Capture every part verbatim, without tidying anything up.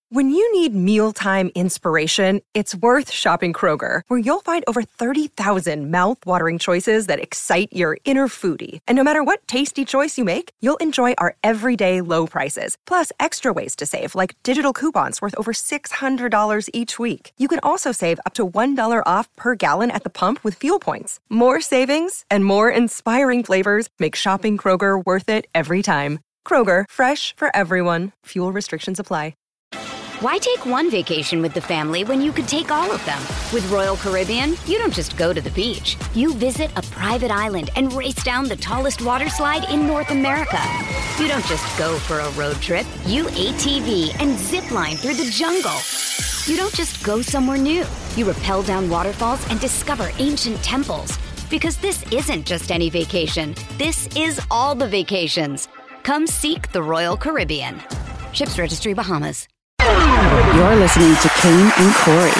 When you need mealtime inspiration, it's worth shopping Kroger, where you'll find over thirty thousand mouth-watering choices that excite your inner foodie. And no matter what tasty choice you make, you'll enjoy our everyday low prices, plus extra ways to save, like digital coupons worth over six hundred dollars each week. You can also save up to one dollar off per gallon at the pump with fuel points. More savings and more inspiring flavors make shopping Kroger worth it every time. Kroger, fresh for everyone. Fuel restrictions apply. Why take one vacation with the family when you could take all of them? With Royal Caribbean, you don't just go to the beach. You visit a private island and race down the tallest water slide in North America. You don't just go for a road trip. You A T V and zip line through the jungle. You don't just go somewhere new. You rappel down waterfalls and discover ancient temples. Because this isn't just any vacation. This is all the vacations. Come seek the Royal Caribbean. Ships Registry, Bahamas. You're listening to Kane and Corey.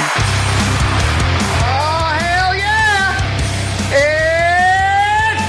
Oh, hell yeah! It's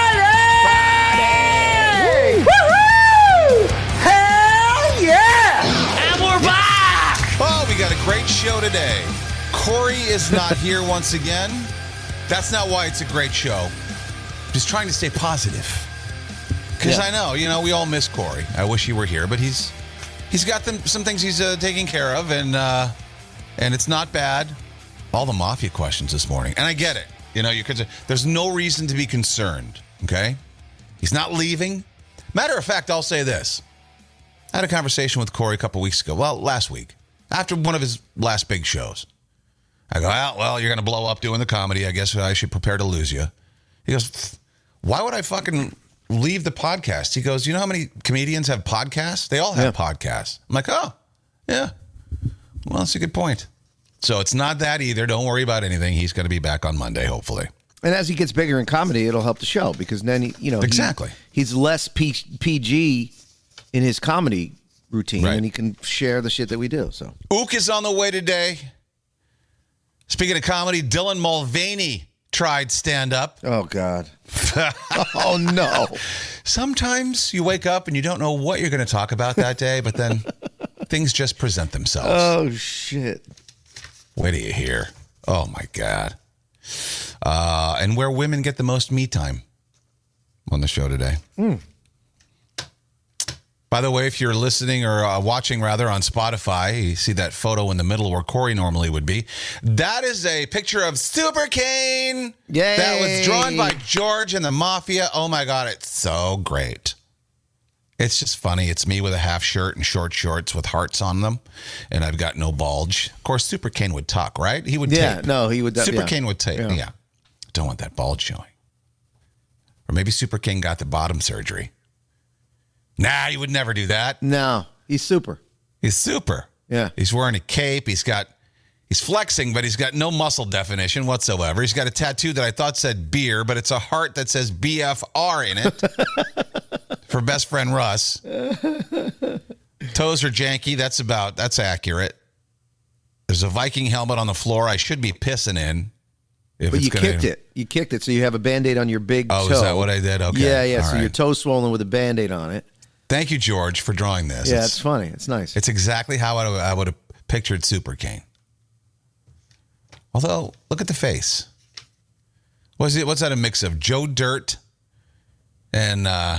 Friday! Friday! Woohoo! Hell yeah! And we're back! Oh, we got a great show today. Corey is not here once again. That's not why it's a great show. Just trying to stay positive. Because Yeah. I know, you know, we all miss Corey. I wish he were here, but he's... He's got them, some things he's uh, taking care of, and uh, and it's not bad. All the Mafia questions this morning. And I get it. You know, you could. There's no reason to be concerned, okay? He's not leaving. Matter of fact, I'll say this. I had a conversation with Corey a couple weeks ago. Well, last week. After one of his last big shows. I go, well, well you're going to blow up doing the comedy. I guess I should prepare to lose you. He goes, why would I fucking... leave the podcast? He goes, you know how many comedians have podcasts? They all have yeah. podcasts. I'm like, oh, yeah. Well, that's a good point. So it's not that either. Don't worry about anything. He's going to be back on Monday, hopefully. And as he gets bigger in comedy, it'll help the show because then, he, you know, exactly. He, he's less P, PG in his comedy routine, right. And he can share the shit that we do. So Ook is on the way today. Speaking of comedy, Dylan Mulvaney tried stand-up. Oh, God. Oh, no. Sometimes you wake up and you don't know what you're going to talk about that day, but then things just present themselves. Oh, shit. Wait till you hear. Oh, my God. Uh, and where women get the most me time on the show today. Mm. By the way, if you're listening or uh, watching, rather, on Spotify, you see that photo in the middle where Corey normally would be. That is a picture of Super Kane. Yay. That was drawn by George and the Mafia. Oh, my God. It's so great. It's just funny. It's me with a half shirt and short shorts with hearts on them, and I've got no bulge. Of course, Super Kane would talk, right? He would yeah, tape. no, he would. Super yeah. Kane would tape. Yeah. yeah. Don't want that bulge showing. Or maybe Super Kane got the bottom surgery. Nah, he would never do that. No, he's super. He's super. Yeah. He's wearing a cape. He's got, he's flexing, but he's got no muscle definition whatsoever. He's got a tattoo that I thought said beer, but it's a heart that says B F R in it for best friend Russ. Toes are janky. That's about, that's accurate. There's a Viking helmet on the floor I should be pissing in. If but it's you gonna... kicked it. You kicked it, so you have a Band-Aid on your big oh, toe. Oh, is that what I did? Okay. Yeah, yeah. All so right. your toe's swollen with a Band-Aid on it. Thank you, George, for drawing this. Yeah, it's, it's funny. It's nice. It's exactly how I, I would have pictured Super Kane. Although, look at the face. What's it? What's that a mix of? Joe Dirt and uh,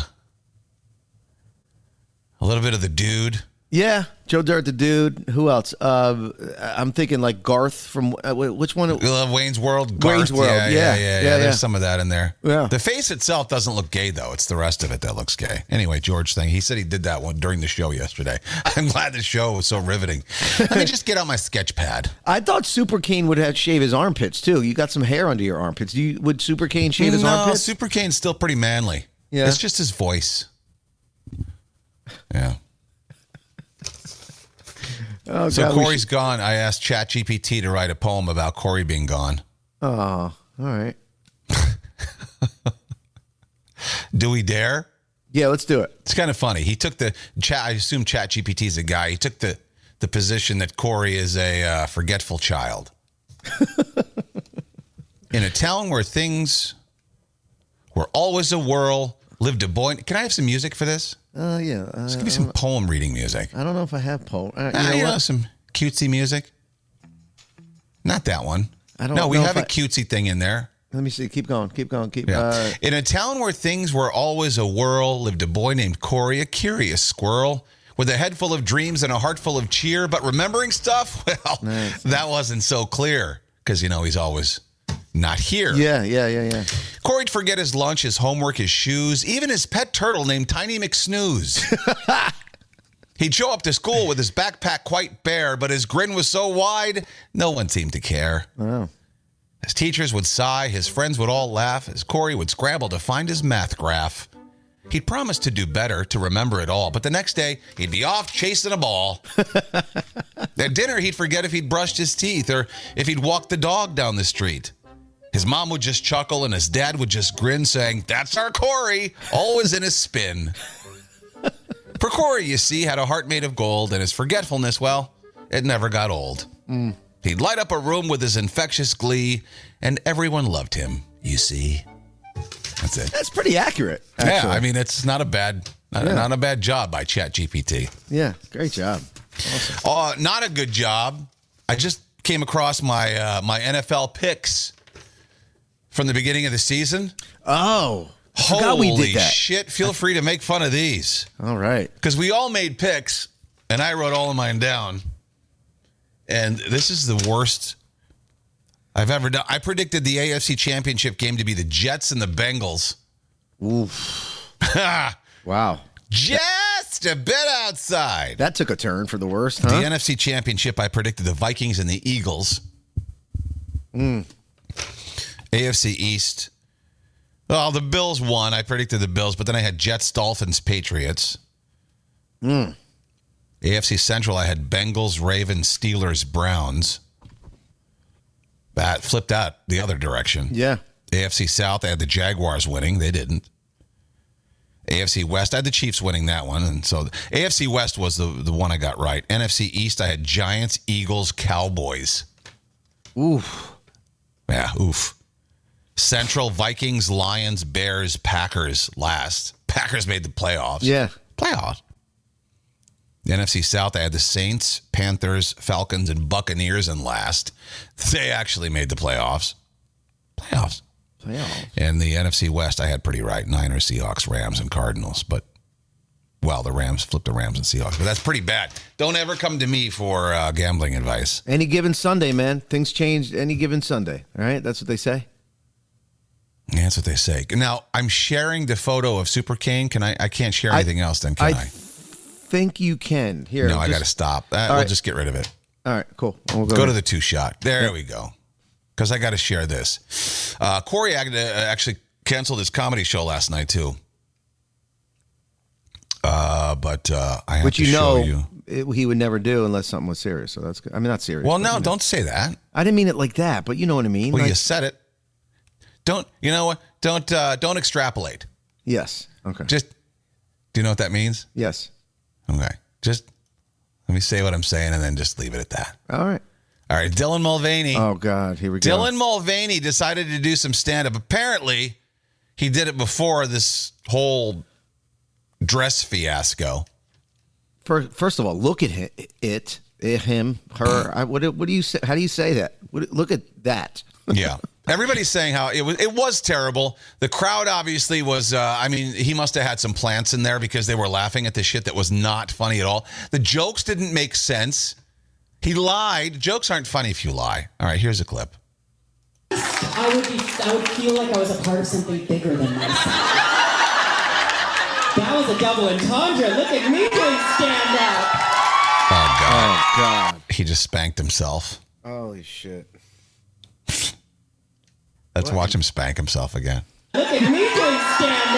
a little bit of the Dude. Yeah, Joe Dirt, the Dude. Who else? Uh, I'm thinking like Garth from uh, which one? Uh, Wayne's World. Garth. Wayne's World. Yeah, Yeah, yeah, yeah. yeah, yeah. yeah. There's some of that in there. Yeah. The face itself doesn't look gay though. It's the rest of it that looks gay. Anyway, George thing. He said he did that one during the show yesterday. I'm glad the show was so riveting. Let me just get out my sketch pad. I thought Super Kane would have shave his armpits too. You got some hair under your armpits. Do you, would Super Kane shave his no, armpits? Super Kane's still pretty manly. Yeah. It's just his voice. Yeah. Oh, so God, Corey's should... gone. I asked ChatGPT to write a poem about Corey being gone. Oh, all right. Do we dare? Yeah, let's do it. It's kind of funny. He took the chat. I assume ChatGPT's a guy. He took the the position that Corey is a uh, forgetful child. In a town where things were always a whirl, lived a boy. Can I have some music for this? Uh, yeah. Uh, Let's give me some poem reading music. I don't know if I have poem. Uh, you Ah, know you what? know, some cutesy music. Not that one. I don't no, we know have if a I- cutesy thing in there. Let me see. Keep going. Keep going. Keep. Yeah. Uh, In a town where things were always a whirl, lived a boy named Corey, a curious squirrel, with a head full of dreams and a heart full of cheer. But remembering stuff, well, Nice. that wasn't so clear because, you know, he's always not here. yeah, yeah, yeah, yeah. Corey'd forget his lunch, his homework, his shoes, even his pet turtle named Tiny McSnooze. He'd show up to school with his backpack quite bare, but his grin was so wide, no one seemed to care. Wow. His teachers would sigh, his friends would all laugh, as Corey would scramble to find his math graph. He'd promised to do better, to remember it all, but the next day, he'd be off chasing a ball. At dinner, he'd forget if he'd brushed his teeth or if he'd walked the dog down the street. His mom would just chuckle and his dad would just grin, saying, "That's our Corey, always in his spin." For Corey, you see, had a heart made of gold, and his forgetfulness, well, it never got old. Mm. He'd light up a room with his infectious glee, and everyone loved him, you see. That's it. That's pretty accurate. Actually. Yeah, I mean, it's not a bad, not, Yeah. not a bad job by ChatGPT. Yeah, great job. Awesome. Uh, not a good job. I just came across my uh, my N F L picks from the beginning of the season. Oh, I forgot Holy we did that. shit! Feel free to make fun of these All right. because we all made picks, and I wrote all of mine down. And this is the worst I've ever done. I predicted the A F C Championship game to be the Jets and the Bengals. Oof. Wow. Just a bit outside. That took a turn for the worst, huh? The N F C Championship, I predicted the Vikings and the Eagles. Mm. A F C East. Well, the Bills won. I predicted the Bills, but then I had Jets, Dolphins, Patriots. Mm. A F C Central, I had Bengals, Ravens, Steelers, Browns. That flipped out the other direction. Yeah. A F C South, I had the Jaguars winning. They didn't. A F C West, I had the Chiefs winning that one. And so A F C West was the, the one I got right. N F C East, I had Giants, Eagles, Cowboys. Oof. Yeah, oof. Central, Vikings, Lions, Bears, Packers last. Packers made the playoffs. Yeah. Playoffs. The N F C South, I had the Saints, Panthers, Falcons, and Buccaneers in last. They actually made the playoffs. Playoffs. Playoffs. And the N F C West, I had pretty right. Niners, Seahawks, Rams, and Cardinals. But, well, the Rams flipped the Rams and Seahawks. But that's pretty bad. Don't ever come to me for uh, gambling advice. Any given Sunday, man. Things change any given Sunday. All right? That's what they say. Yeah, that's what they say. Now, I'm sharing the photo of Super Kane. Can I? I can't share I- anything else then, can I? I think you can. Here. no, I just- got to stop. Uh, we'll right. just get rid of it. All right, cool. We'll Go there. to the two shot. There we go. Because I got to share this. Uh, Corey act- uh, actually canceled his comedy show last night, too. Uh, but uh, I have Which to you show know you. it- he would never do unless something was serious. So that's good. I mean, not serious. Well, but, no, you know. don't say that. I didn't mean it like that, but you know what I mean. Well, Like- you said it. Don't, you know what? Don't, uh, don't extrapolate. Yes. Okay. Just, do you know what that means? Yes. Okay. Just let me say what I'm saying and then just leave it at that. All right. All right. Dylan Mulvaney. Oh, God. Here we go. Dylan Mulvaney decided to do some stand-up. Apparently, he did it before this whole dress fiasco. First, first of all, look at him, it, it him, her. I, what, do- what do you say? How do you say that? What, look at that. Yeah. Everybody's saying how it was it was terrible. The crowd obviously was, uh, I mean, he must have had some plants in there because they were laughing at the shit that was not funny at all. The jokes didn't make sense. He lied. Jokes aren't funny if you lie. All right, here's a clip. I would be, I would feel like I was a part of something bigger than myself. That was a double entendre. Look at me doing stand up. Oh, God. Oh, God. He just spanked himself. Holy shit. Let's watch him spank himself again. Look at me doing stand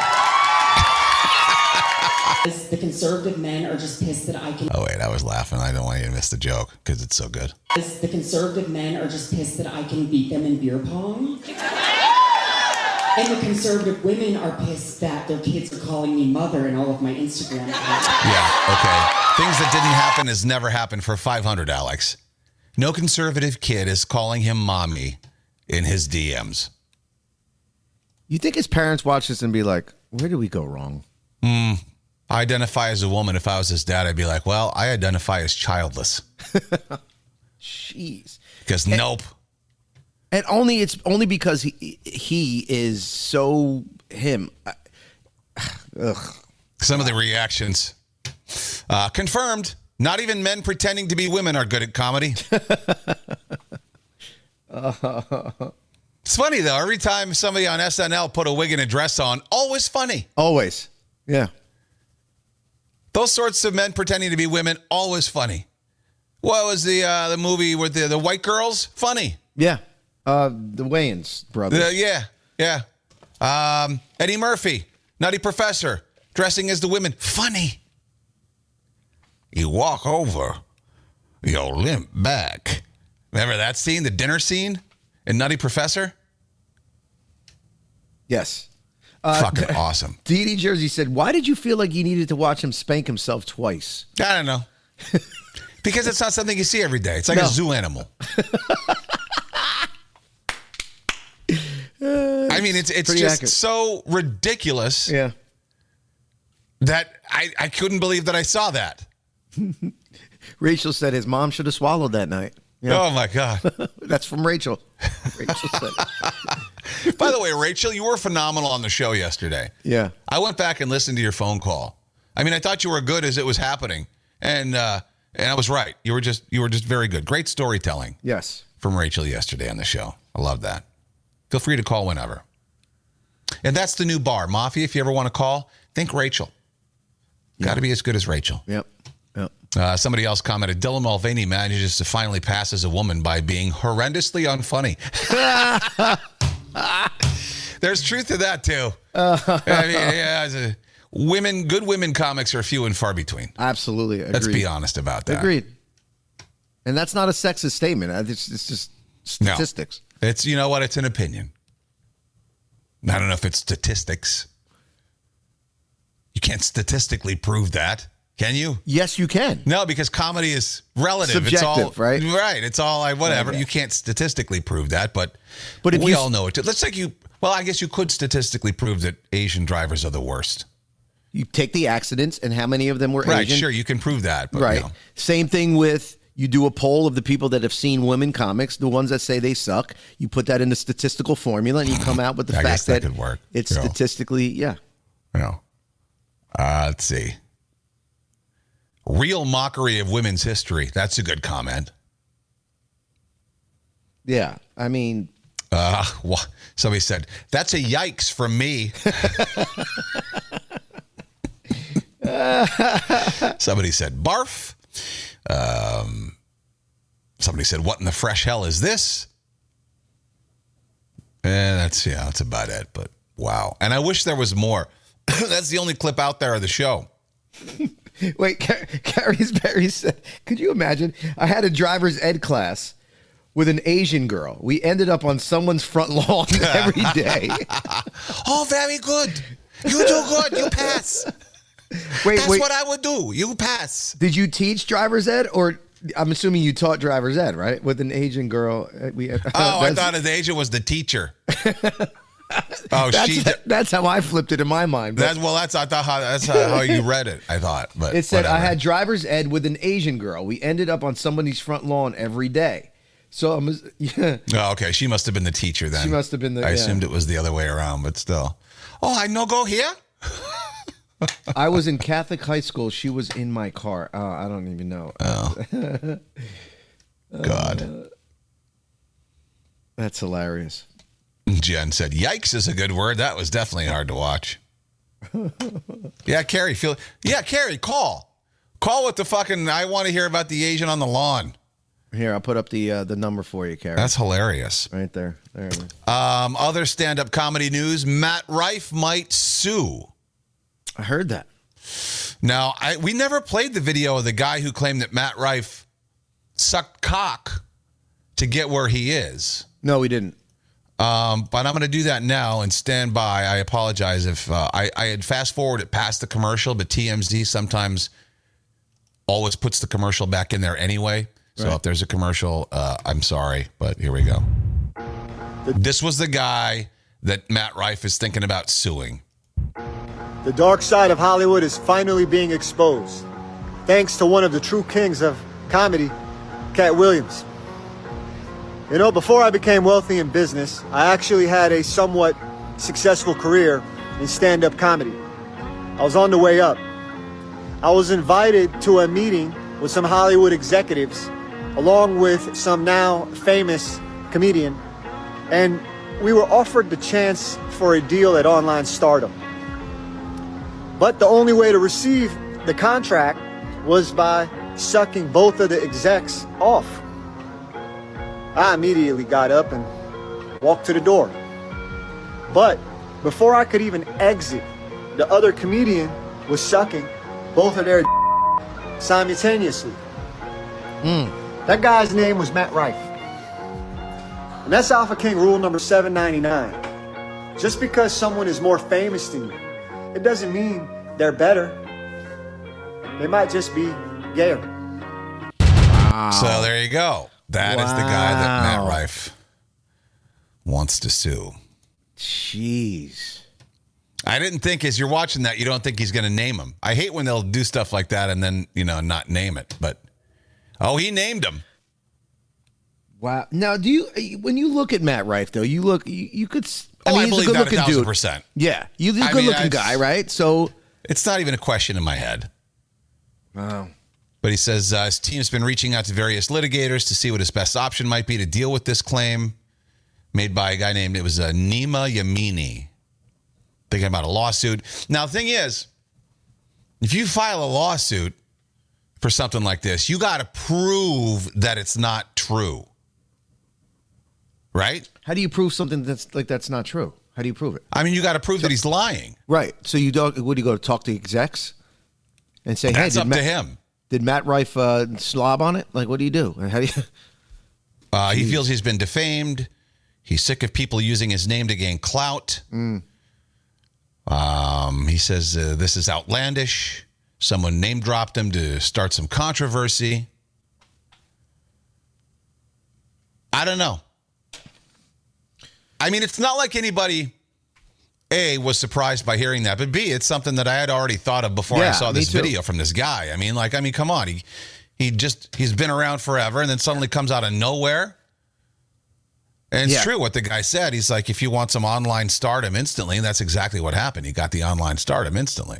up. The conservative men are just pissed that I can. Oh, wait, I was laughing. I don't want you to miss the joke because it's so good. The conservative men are just pissed that I can beat them in beer pong. And the conservative women are pissed that their kids are calling me mother in all of my Instagram posts. Yeah, okay. Things that didn't happen has never happened for five hundred, Alex. No conservative kid is calling him mommy in his D Ms. You think his parents watch this and be like, where did we go wrong? I I identify as a woman. If I was his dad, I'd be like, well, I identify as childless. Jeez. Because nope. And only it's only because he he is so him. Ugh. Some of the reactions. Uh, confirmed. Not even men pretending to be women are good at comedy. uh, it's funny, though. Every time somebody on S N L put a wig and a dress on, always funny. Always. Yeah. Those sorts of men pretending to be women, always funny. What was the uh, the movie with the, the white girls? Funny. Yeah. Uh, the Wayans brothers. Uh, yeah. Yeah. Um, Eddie Murphy, Nutty Professor, dressing as the women. Funny. You walk over, you limp back. Remember that scene, the dinner scene in Nutty Professor? Yes. Uh, Fucking awesome. D D Jersey said, why did you feel like you needed to watch him spank himself twice? I don't know. Because it's not something you see every day. It's like no. a zoo animal. I mean, it's it's just accurate. So ridiculous yeah. that I, I couldn't believe that I saw that. Rachel said his mom should have swallowed that night. Yeah. Oh, my God. That's from Rachel. Rachel said it. By the way, Rachel, you were phenomenal on the show yesterday. Yeah. I went back and listened to your phone call. I mean, I thought you were good as it was happening. And uh, and I was right. You were just you were just very good. Great storytelling. Yes. From Rachel yesterday on the show. I love that. Feel free to call whenever. And that's the new bar. Mafia, if you ever want to call, think Rachel. Yeah. Got to be as good as Rachel. Yep. Yep. Uh, somebody else commented, Dylan Mulvaney manages to finally pass as a woman by being horrendously unfunny. There's truth to that, too. Uh, I mean, yeah, a, women, good women comics are few and far between. Absolutely. Agreed. Let's be honest about that. Agreed. And that's not a sexist statement. It's, it's just statistics. No. It's, you know what? It's an opinion. I don't know if it's statistics. You can't statistically prove that. Can you? Yes, you can. No, because comedy is relative. Subjective, it's all, right? Right. It's all like whatever. Yeah, yeah. You can't statistically prove that, but, but if we you, all know it. Let's take you. Well, I guess you could statistically prove that Asian drivers are the worst. You take the accidents and how many of them were right, Asian. Right, sure, you can prove that. But, right. You know. Same thing with, you do a poll of the people that have seen women comics, the ones that say they suck. You put that in the statistical formula and you come out with the I fact guess that, that could work. it's you know. statistically, yeah. You know. Uh, let's see. Real mockery of women's history. That's a good comment. Yeah, I mean. Uh, well, somebody said, that's a yikes from me. Somebody said, barf. Um, somebody said, what in the fresh hell is this? And that's, yeah, that's about it. But wow. And I wish there was more. That's the only clip out there of the show. Wait, Car- Carrie's Berry said, could you imagine? I had a driver's ed class with an Asian girl. We ended up on someone's front lawn every day. Oh, very good. You do good. You pass. Wait, That's wait. what I would do. You pass. Did you teach driver's ed, or I'm assuming you taught driver's ed, right? With an Asian girl. We. Uh, oh, I thought the Asian was the teacher. Oh, that's, she. That's how I flipped it in my mind. That's well. That's I thought how that's how, how you read it. I thought, but it said whatever. I had driver's ed with an Asian girl. We ended up on somebody's front lawn every day. So I'm. Yeah. Oh, okay. She must have been the teacher then. She must have been the. I yeah. assumed it was the other way around, but still. Oh, I no go here. I was in Catholic high school. She was in my car. Uh, I don't even know. Oh. God. Uh, that's hilarious. Jen said, yikes is a good word. That was definitely hard to watch. Yeah, Carrie, feel yeah, Carrie, call. Call with the fucking I want to hear about the Asian on the lawn. Here, I'll put up the uh, the number for you, Carrie. That's hilarious. Right there. There it is. Um, other stand-up comedy news, Matt Rife might sue. I heard that. Now, I we never played the video of the guy who claimed that Matt Rife sucked cock to get where he is. No, we didn't. Um, but I'm going to do that now and stand by. I apologize if uh, I, I had fast forwarded past the commercial, but T M Z sometimes always puts the commercial back in there anyway. So right. If there's a commercial, uh, I'm sorry, but here we go. This was the guy that Matt Rife is thinking about suing. The dark side of Hollywood is finally being exposed, thanks to one of the true kings of comedy, Cat Williams. You know, before I became wealthy in business, I actually had a somewhat successful career in stand-up comedy. I was on the way up. I was invited to a meeting with some Hollywood executives, along with some now famous comedian, and we were offered the chance for a deal at Online Stardom. But the only way to receive the contract was by sucking both of the execs off. I immediately got up and walked to the door. But before I could even exit, the other comedian was sucking both of their simultaneously. Mm. That guy's name was Matt Rife. And that's Alpha King rule number seven ninety-nine. Just because someone is more famous than you, it doesn't mean they're better. They might just be gayer. Wow. So there you go. That wow. is the guy that Matt Rife wants to sue. Jeez. I didn't think as you're watching that, you don't think he's going to name him. I hate when they'll do stuff like that and then, you know, not name it. But, oh, he named him. Wow. Now, do you, when you look at Matt Rife, though, you look, you, you could, I oh, mean, I he's believe a good that looking a thousand dude. percent. Yeah. He's a good looking guy, right? So. It's not even a question in my head. Wow. But he says uh, his team's been reaching out to various litigators to see what his best option might be to deal with this claim made by a guy named, it was uh, Nima Yamini. Thinking about a lawsuit. Now, the thing is, if you file a lawsuit for something like this, you got to prove that it's not true. Right? How do you prove something that's like that's not true? How do you prove it? I mean, you got to prove so, that he's lying. Right. So you don't, would you go to talk to execs and say, that's hey, up Matt, to him. Did Matt Rife uh, slob on it? Like, what do you do? How do you? Uh, he feels he's been defamed. He's sick of people using his name to gain clout. Mm. Um, he says uh, this is outlandish. Someone name dropped him to start some controversy. I don't know. I mean, it's not like anybody, A, was surprised by hearing that, but B, it's something that I had already thought of before yeah, I saw this too. video from this guy. I mean, like, I mean, come on. He he just, he's been around forever and then suddenly comes out of nowhere. And it's yeah. true what the guy said. He's like, if you want some online stardom instantly, and that's exactly what happened. He got the online stardom instantly.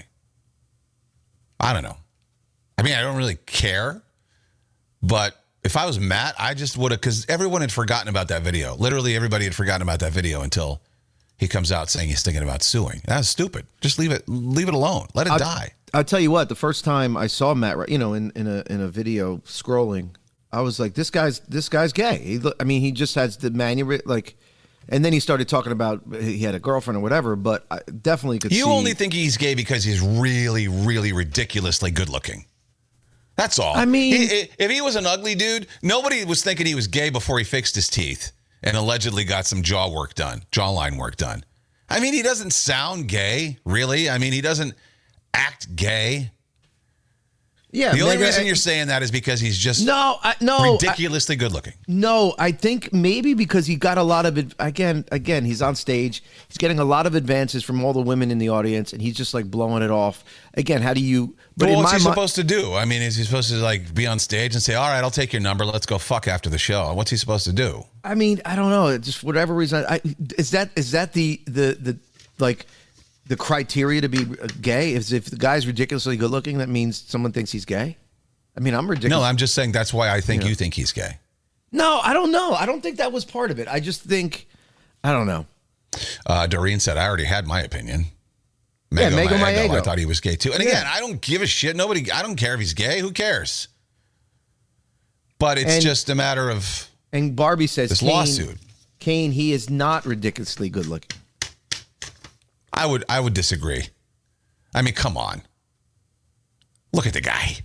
I don't know. I mean, I don't really care. But if I was Matt, I just would have, because everyone had forgotten about that video. Literally everybody had forgotten about that video until he comes out saying he's thinking about suing. That's stupid. Just leave it leave it alone. Let it I'll, die. I'll tell you what, the first time I saw Matt, you know, in, in a in a video scrolling, I was like, this guy's this guy's gay. He, I mean, he just has the manual, like, and then he started talking about he had a girlfriend or whatever, but I definitely could you see. You only think he's gay because he's really, really ridiculously good looking. That's all. I mean, he, if he was an ugly dude, nobody was thinking he was gay before he fixed his teeth and allegedly got some jaw work done, jawline work done. I mean, he doesn't sound gay, really. I mean, he doesn't act gay. Yeah. The only maybe, reason I, you're saying that is because he's just no, I, no, ridiculously I, good looking. No, I think maybe because he got a lot of it. Again, again, he's on stage. He's getting a lot of advances from all the women in the audience, and he's just like blowing it off. Again, how do you? But well, what's he mi- supposed to do? I mean, is he supposed to like be on stage and say, "All right, I'll take your number. Let's go fuck after the show"? What's he supposed to do? I mean, I don't know. Just whatever reason. I, is that is that the the the like. The criteria to be gay is if the guy's ridiculously good looking, that means someone thinks he's gay. I mean, I'm ridiculous. No, I'm just saying that's why I think you, know. you think he's gay. No, I don't know. I don't think that was part of it. I just think, I don't know. Uh, Doreen said, I already had my opinion. Yeah, Mego Maego. I thought he was gay too. And yeah. again, I don't give a shit. Nobody, I don't care if he's gay. Who cares? But it's and, just a matter of And Barbie says, this Kane, lawsuit. Kane, he is not ridiculously good looking. I would I would disagree. I mean, come on. Look at the guy.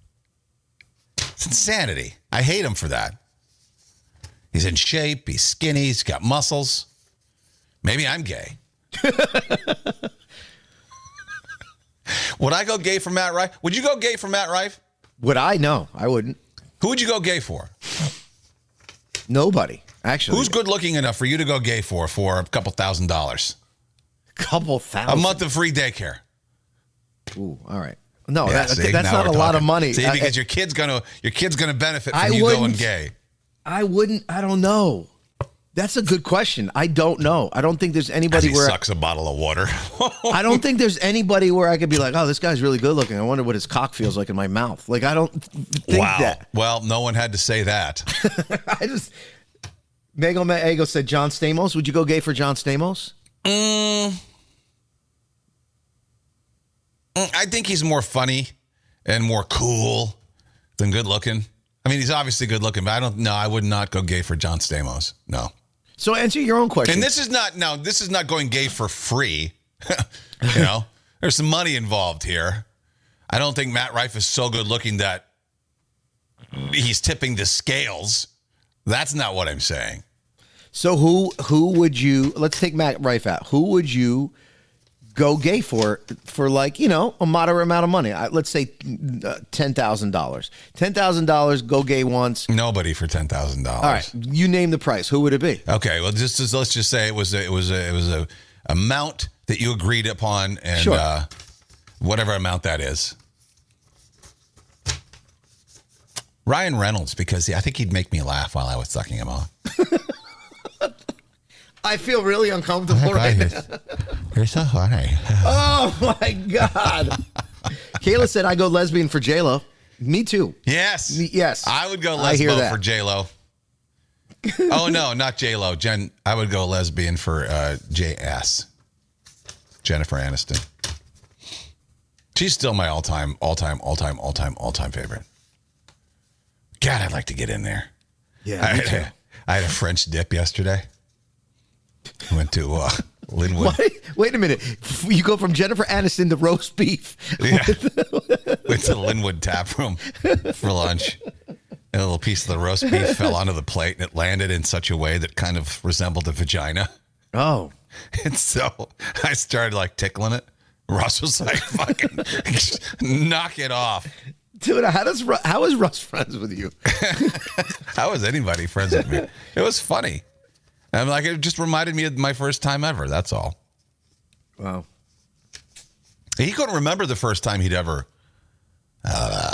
It's insanity. I hate him for that. He's in shape. He's skinny. He's got muscles. Maybe I'm gay. Would I go gay for Matt Rife? Would you go gay for Matt Rife? Would I? No, I wouldn't. Who would you go gay for? Nobody, actually. Who's good looking enough for you to go gay for for a couple thousand dollars? Couple thousand. A month of free daycare. Ooh, all right. No, Yeah, that, see, that's now not a we're lot of talking. money. See, I- because your kid's gonna your kid's gonna benefit from I you going wouldn't- gay. I wouldn't. I don't know. That's a good question. I don't know. I don't think there's As anybody he where sucks a bottle of water. I don't think there's anybody where I could be like, oh, this guy's really good looking. I wonder what his cock feels like in my mouth. Like I don't think Wow. that. Well, no one had to say that. I just. Mego Ego said John Stamos. Would you go gay for John Stamos? Mm, I think he's more funny and more cool than good looking. I mean, he's obviously good looking, but I don't know. I would not go gay for John Stamos. No. So answer your own question. And this is not, no, this is not going gay for free. You know, there's some money involved here. I don't think Matt Rife is so good looking that he's tipping the scales. That's not what I'm saying. So who who would you? Let's take Matt Rife out. Who would you go gay for? For like you know a moderate amount of money. I, let's say uh, ten thousand dollars. Ten thousand dollars. Go gay once. Nobody for ten thousand dollars. All right, you name the price. Who would it be? Okay, well, just, just let's just say it was a, it was a, it was a amount that you agreed upon, and Sure. uh, whatever amount that is. Ryan Reynolds, because he, I think he'd make me laugh while I was sucking him off. I feel really uncomfortable right now. You're so funny. Oh my god. Kayla said I go lesbian for J Lo. Me too. Yes, Me- yes. I would go I hear lesbo that. for J Lo. Oh no, not J Lo. Jen, I would go lesbian for uh, J S. Jennifer Aniston. She's still my all-time, all-time, all-time, all-time, all-time favorite. God, I'd like to get in there. Yeah. I me had, too. a, I had a French dip yesterday. Went to uh, Linwood. What? Wait a minute. You go from Jennifer Aniston to roast beef. Yeah. Went to the Linwood tap room for lunch. And a little piece of the roast beef fell onto the plate, and it landed in such a way that kind of resembled a vagina. Oh. And so I started like tickling it. Russ was like, fucking knock it off. Dude, how does Ru- how is Russ friends with you? How was anybody friends with me? It was funny. And I'm like, it just reminded me of my first time ever. That's all. Wow. He couldn't remember the first time he'd ever. Uh,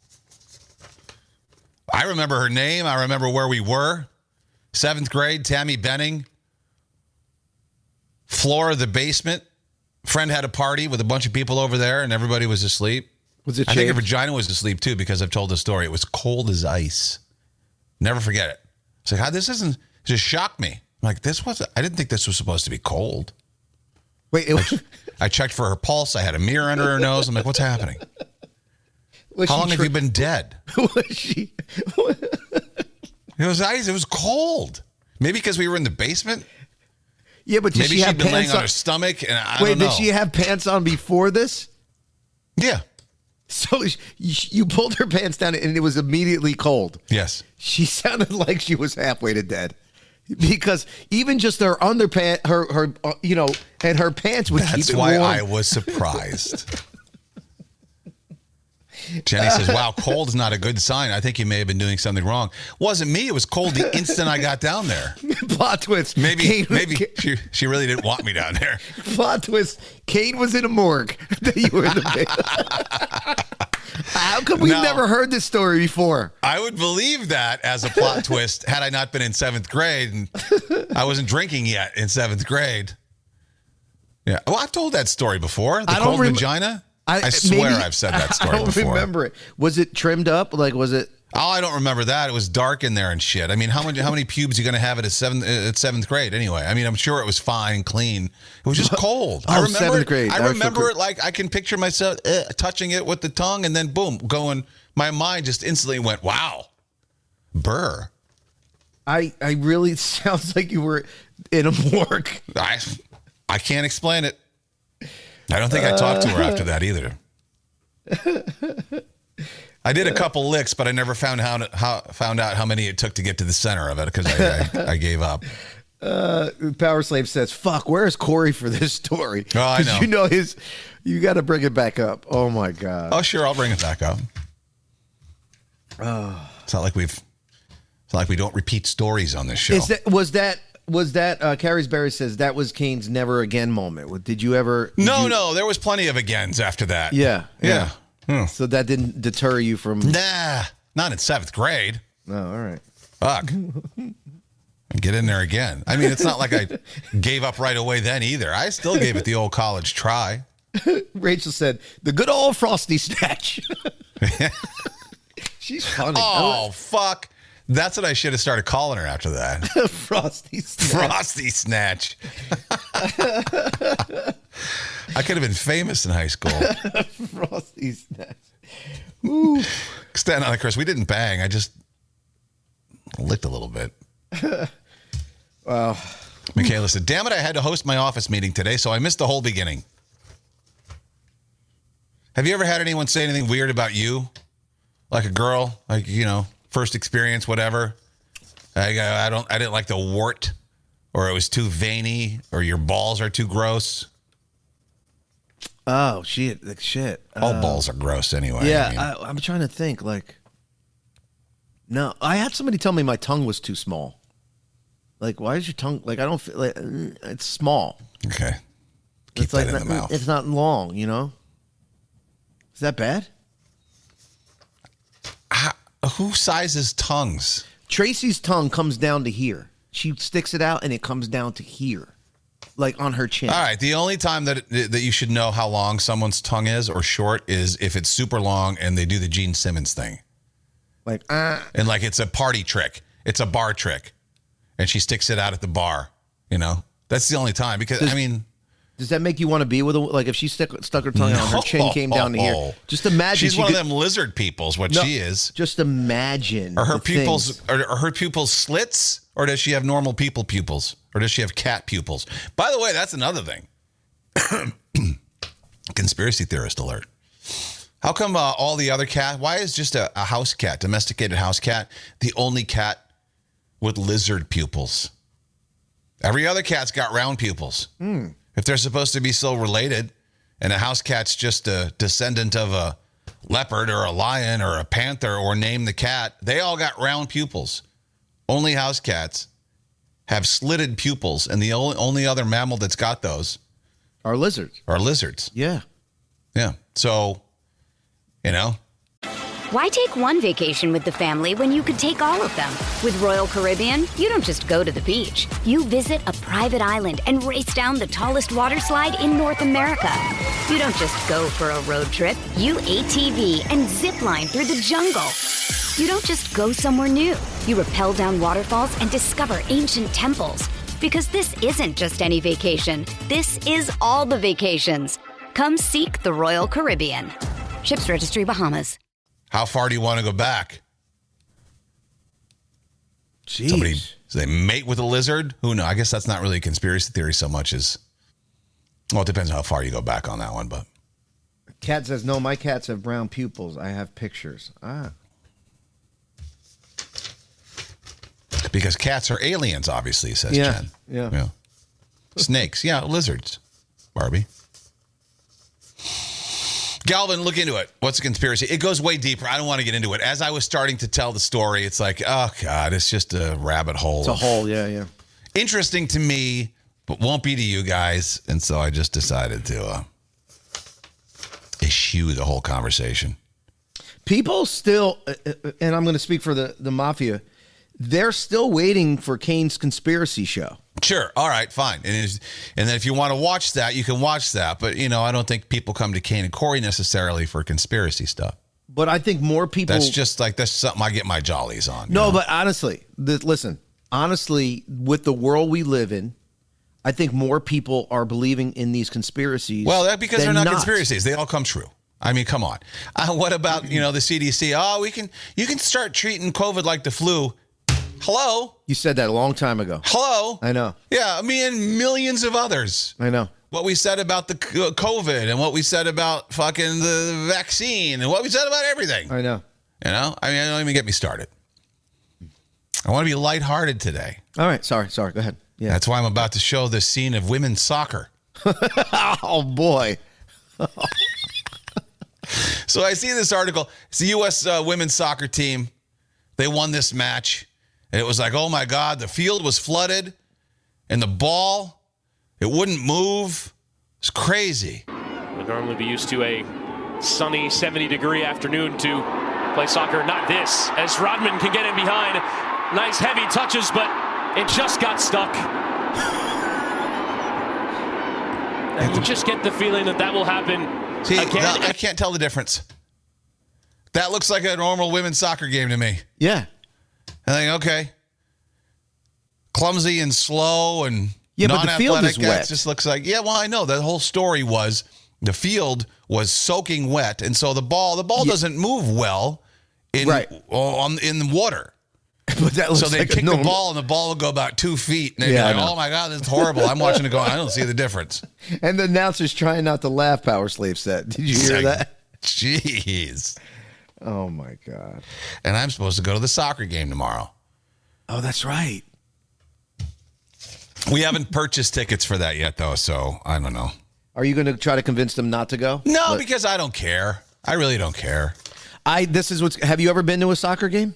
I remember her name. I remember where we were. Seventh grade, Tammy Benning. Floor of the basement. Friend had a party with a bunch of people over there, and everybody was asleep. Was it I think her shaved? vagina was asleep too, because I've told the story. It was cold as ice. Never forget it. It's like, how this isn't. It just shocked me. I'm like, this wasn't. I didn't think this was supposed to be cold. Wait, it was, I checked for her pulse. I had a mirror under her nose. I'm like, what's happening? was How she long have tri- you been dead? was she? It was ice. It was cold. Maybe because we were in the basement. Yeah, but did Maybe she she'd have been laying pants on on? her stomach, and I Wait, don't know. did she have pants on before this? Yeah. So you, you pulled her pants down and it was immediately cold. Yes. She sounded like she was halfway to dead. Because even just her underpants, her, her, uh, you know, and her pants would That's keep it why warm. I was surprised. Jenny says, wow, cold is not a good sign. I think you may have been doing something wrong. Wasn't me. It was cold the instant I got down there. Plot twist. Maybe Kane, maybe she, she really didn't want me down there. Plot twist. Kane was in a morgue. That you were in the How come we've No. never heard this story before? I would believe that as a plot twist had I not been in seventh grade and I wasn't drinking yet in seventh grade. Yeah. Well, I've told that story before. The I don't cold rem- vagina. I, I swear maybe- I've said that story I don't before. remember it. Was it trimmed up? Like, was it? Oh, I don't remember that. It was dark in there and shit. I mean, how many how many pubes are you going to have at a seventh at seventh grade anyway? I mean, I'm sure it was fine, clean. It was just cold. I Oh, remember seventh it- grade. I That was remember so it like I can picture myself uh, touching it with the tongue, and then boom, going. My mind just instantly went, "Wow, burr." I, I really sounds like you were in a morgue. I I can't explain it. I don't think I talked to her after that either. I did a couple licks, but I never found how, how found out how many it took to get to the center of it because I, I, I gave up. Uh, Power Slave says, "Fuck, where is Corey for this story?" Oh, I 'Cause know. You know his. You got to bring it back up. Oh my god. Oh, sure, I'll bring it back up. Oh. It's not like we've. It's not like we don't repeat stories on this show. Is that was that was that uh, Carrie's Berry says that was Kane's never again moment. Did you ever? Did no, you, no, there was plenty of agains after that. Yeah, yeah. yeah. Hmm. So that didn't deter you from? Nah, not in seventh grade. Oh, all right. Fuck. Get in there again. I mean, it's not like I gave up right away then either. I still gave it the old college try. Rachel said, the good old Frosty Snatch. She's funny. Oh, fuck. That's what I should have started calling her after that. Frosty Snatch. Frosty Snatch. I could have been famous in high school. Frosty Snatch. Ooh. Stand on it, Chris. We didn't bang. I just licked a little bit. Wow. Michaela said, damn it, I had to host my office meeting today, so I missed the whole beginning. Have you ever had anyone say anything weird about you? Like a girl, like, you know, first experience, whatever. I, I don't, I didn't like the wart, or it was too veiny, or your balls are too gross. Oh, shit. Like, shit. All uh, balls are gross anyway. Yeah, I mean. I, I'm trying to think, like, no, I had somebody tell me my tongue was too small. Like, why is your tongue, like, I don't feel, like, it's small. Okay. Keep it's that like in not, the mouth. It's not long, you know? Is that bad? How, who sizes tongues? Tracy's tongue comes down to here. She sticks it out and it comes down to here, like on her chin. All right. The only time that that you should know how long someone's tongue is or short is if it's super long and they do the Gene Simmons thing. Like, ah. Uh, and like it's a party trick. It's a bar trick. And she sticks it out at the bar, you know? That's the only time because, does, I mean. Does that make you want to be with her? Like if she stuck, stuck her tongue no, out and her chin came down to here. Just imagine. She's she one could, of them lizard peoples, what no, she is. Just imagine. Are her pupils, are, are her pupils slits or does she have normal people pupils? Or does she have cat pupils? By the way, that's another thing. Conspiracy theorist alert. How come uh, all the other cat? Why is just a, a house cat, domesticated house cat, the only cat with lizard pupils? Every other cat's got round pupils. Mm. If they're supposed to be so related, and a house cat's just a descendant of a leopard or a lion or a panther or name the cat, they all got round pupils. Only house cats have slitted pupils, and the only, only other mammal that's got those are lizards. Are lizards. Yeah. Yeah. So, you know. Why take one vacation with the family when you could take all of them? With Royal Caribbean, you don't just go to the beach. You visit a private island and race down the tallest water slide in North America. You don't just go for a road trip. You A T V and zip line through the jungle. You don't just go somewhere new. You rappel down waterfalls and discover ancient temples. Because this isn't just any vacation. This is all the vacations. Come seek the Royal Caribbean. Ships Registry, Bahamas. How far do you want to go back? Jeez. Somebody, so they mate with a lizard? Who knows? I guess that's not really a conspiracy theory so much as, well, it depends on how far you go back on that one, but. Cat says, no, my cats have brown pupils. I have pictures. Ah. Because cats are aliens, obviously, says yeah. Jen. Yeah. Yeah. Snakes. Yeah, lizards. Barbie. Galvin, look into it. What's a conspiracy? It goes way deeper. I don't want to get into it. As I was starting to tell the story, it's like, oh, God, it's just a rabbit hole. It's a hole, yeah, yeah. Interesting to me, but won't be to you guys. And so I just decided to uh, eschew the whole conversation. People still, and I'm going to speak for the, the mafia, they're still waiting for Kane's conspiracy show. Sure. All right, fine. And, is, and then if you want to watch that, you can watch that. But, you know, I don't think people come to Kane and Corey necessarily for conspiracy stuff. But I think more people... That's just like, that's something I get my jollies on. No, know? but honestly, th- listen, honestly, with the world we live in, I think more people are believing in these conspiracies. Well, that's because they're not, not conspiracies. They all come true. I mean, come on. Uh, what about, you know, the C D C? Oh, we can, you can start treating COVID like the flu. Hello? You said that a long time ago. Hello? I know. Yeah, me and millions of others. I know. What we said about the COVID and what we said about fucking the vaccine and what we said about everything. I know. You know? I mean, don't even get me started. I want to be lighthearted today. All right. Sorry. Sorry. Go ahead. Yeah. That's why I'm about to show the scene of women's soccer. Oh, boy. So I see this article. It's the U S uh, women's soccer team. They won this match. And it was like, oh, my God, the field was flooded. and the ball, it wouldn't move. It's crazy. Would normally be used to a sunny seventy-degree afternoon to play soccer. Not this, as Rodman can get in behind. Nice heavy touches, but it just got stuck. And you just get the feeling that that will happen See, again. no, I can't tell the difference. That looks like a normal women's soccer game to me. Yeah. I think, okay. Clumsy and slow and yeah, but the field non-athletic. is wet. It just looks like, yeah, well, I know. The whole story was the field was soaking wet, and so the ball, the ball Yeah. doesn't move well in Right. on in the water. But that looks So they like a kick the normal- ball, and the ball will go about two feet. And they'd Yeah, I be like, know. oh, my God, this is horrible. I'm watching it go, I don't see the difference. And the announcer's trying not to laugh, Power Slave said. Did you hear Like, that? Jeez. Oh, my God. And I'm supposed to go to the soccer game tomorrow. Oh, that's right. We haven't purchased tickets for that yet, though, so I don't know. Are you going to try to convince them not to go? No, But because I don't care. I really don't care. I. This is what's. Have you ever been to a soccer game?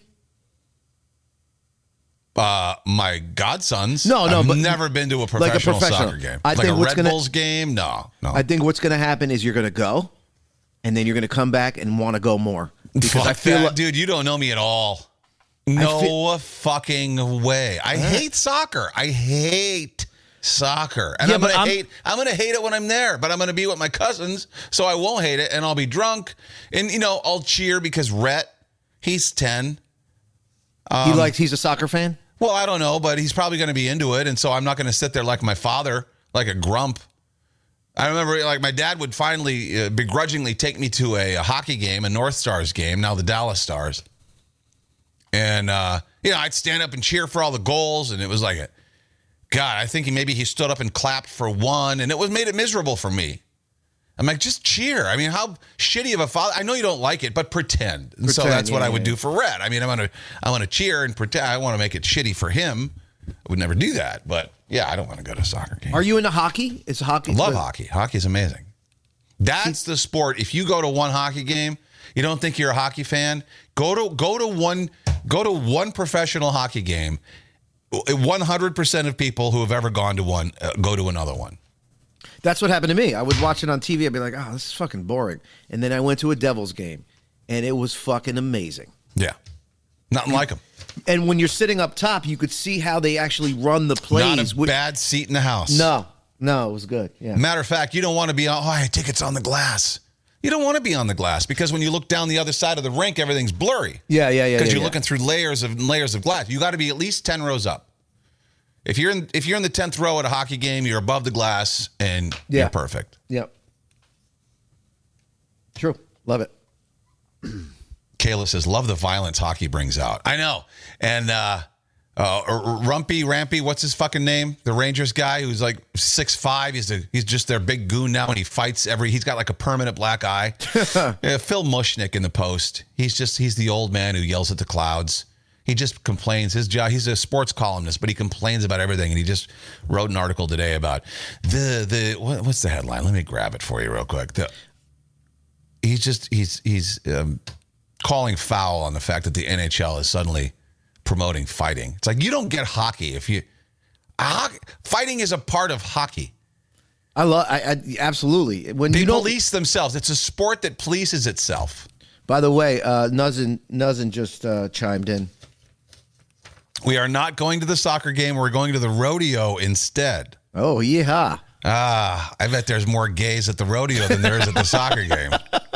Uh, my godsons. No, no, I've but never been to a like a professional, professional. soccer game. I like think a what's Red gonna- Bulls game. No, no. I think what's going to happen is you're going to go, and then you're going to come back and want to go more because Fuck I feel that, like, dude. You don't know me at all. No feel- fucking way. I hate soccer. I hate soccer, and Yeah, I'm but gonna I'm- hate. I'm gonna hate it when I'm there, but I'm gonna be with my cousins, so I won't hate it, and I'll be drunk, and you know I'll cheer because Rhett, he's ten. Um, he likes. He's a soccer fan. Well, I don't know, but he's probably going to be into it, and so I'm not going to sit there like my father, like a grump. I remember, like, my dad would finally uh, begrudgingly take me to a, a hockey game, a North Stars game, now the Dallas Stars. And, uh, you know, I'd stand up and cheer for all the goals, and it was like, a, God, I think he, maybe he stood up and clapped for one, and it was made it miserable for me. I'm like, just cheer. I mean, how shitty of a father. I know you don't like it, but pretend. And so Pretend, that's what yeah, I would yeah. do for Red. I mean, I'm gonna, I want to cheer and pretend. I want to make it shitty for him. I would never do that, but yeah, I don't want to go to a soccer game. Are you into hockey? Is hockey? I love hockey. Hockey is amazing. That's the sport. If you go to one hockey game, you don't think you're a hockey fan. Go to go to one go to one professional hockey game. one hundred percent of people who have ever gone to one uh, go to another one. That's what happened to me. I would watch it on T V. I'd be like, oh, this is fucking boring. And then I went to a Devils game, and it was fucking amazing. Yeah, nothing like them. And when you're sitting up top, you could see how they actually run the plays. Not a with- bad seat in the house. No, no, it was good. Yeah. Matter of fact, you don't want to be on, oh, I think it's on the glass. You don't want to be on the glass because when you look down the other side of the rink, everything's blurry. Yeah, yeah, yeah. Because yeah, you're yeah. looking through layers of layers of glass. You got to be at least ten rows up. If you're in if you're in the tenth row at a hockey game, you're above the glass and Yeah. you're perfect. Yep. True. Love it. Kayla says, love the violence hockey brings out. I know. And uh, uh, Rumpy, Rampy, what's his fucking name? The Rangers guy who's like six five. He's a, he's just their big goon now, and he fights every. He's got like a permanent black eye. yeah, Phil Mushnick in the Post. He's just he's the old man who yells at the clouds. He just complains. His job. He's a sports columnist, but he complains about everything. And he just wrote an article today about the the what, what's the headline? Let me grab it for you real quick. The, he's just he's he's um, calling foul on the fact that the N H L is suddenly promoting fighting. It's like you don't get hockey if you hockey, fighting is a part of hockey. I love. I, I absolutely. When They you don't. police themselves. It's a sport that polices itself. By the way, uh, Nuzzin Nuzzin just uh, chimed in. We are not going to the soccer game. We're going to the rodeo instead. Oh, yeah. Ah, I bet there's more gays at the rodeo than there is at the soccer game.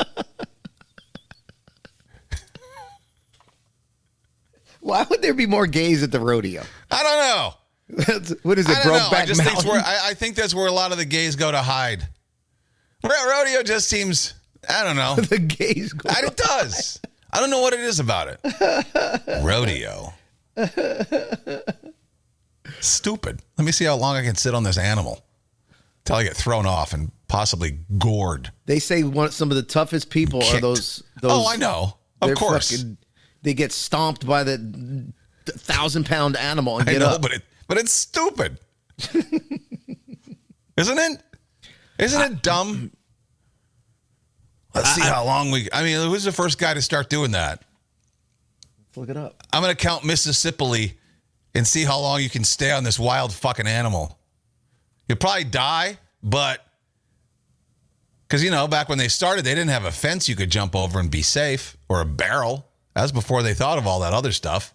Why would there be more gays at the rodeo? I don't know. That's, what is it, I don't know. I Brokeback just think Mountain? where I, I think that's where a lot of the gays go to hide. Ro- Rodeo just seems. I don't know. the gays go I- It does. I don't know what it is about it. Rodeo. Stupid. Let me see how long I can sit on this animal till I get thrown off and possibly gored. They say one, some of the toughest people are Kicked. those, those. Oh, I know. Of they're course. fucking- they get stomped by the thousand pound animal and I get know, up. but it but it's stupid. Isn't it? Isn't it dumb? Let's see how long we. I mean, who's the first guy to start doing that? Let's look it up. I'm going to count Mississippi and see how long you can stay on this wild fucking animal. You'll probably die, but because, you know, back when they started, they didn't have a fence you could jump over and be safe, or a barrel. That was before they thought of all that other stuff.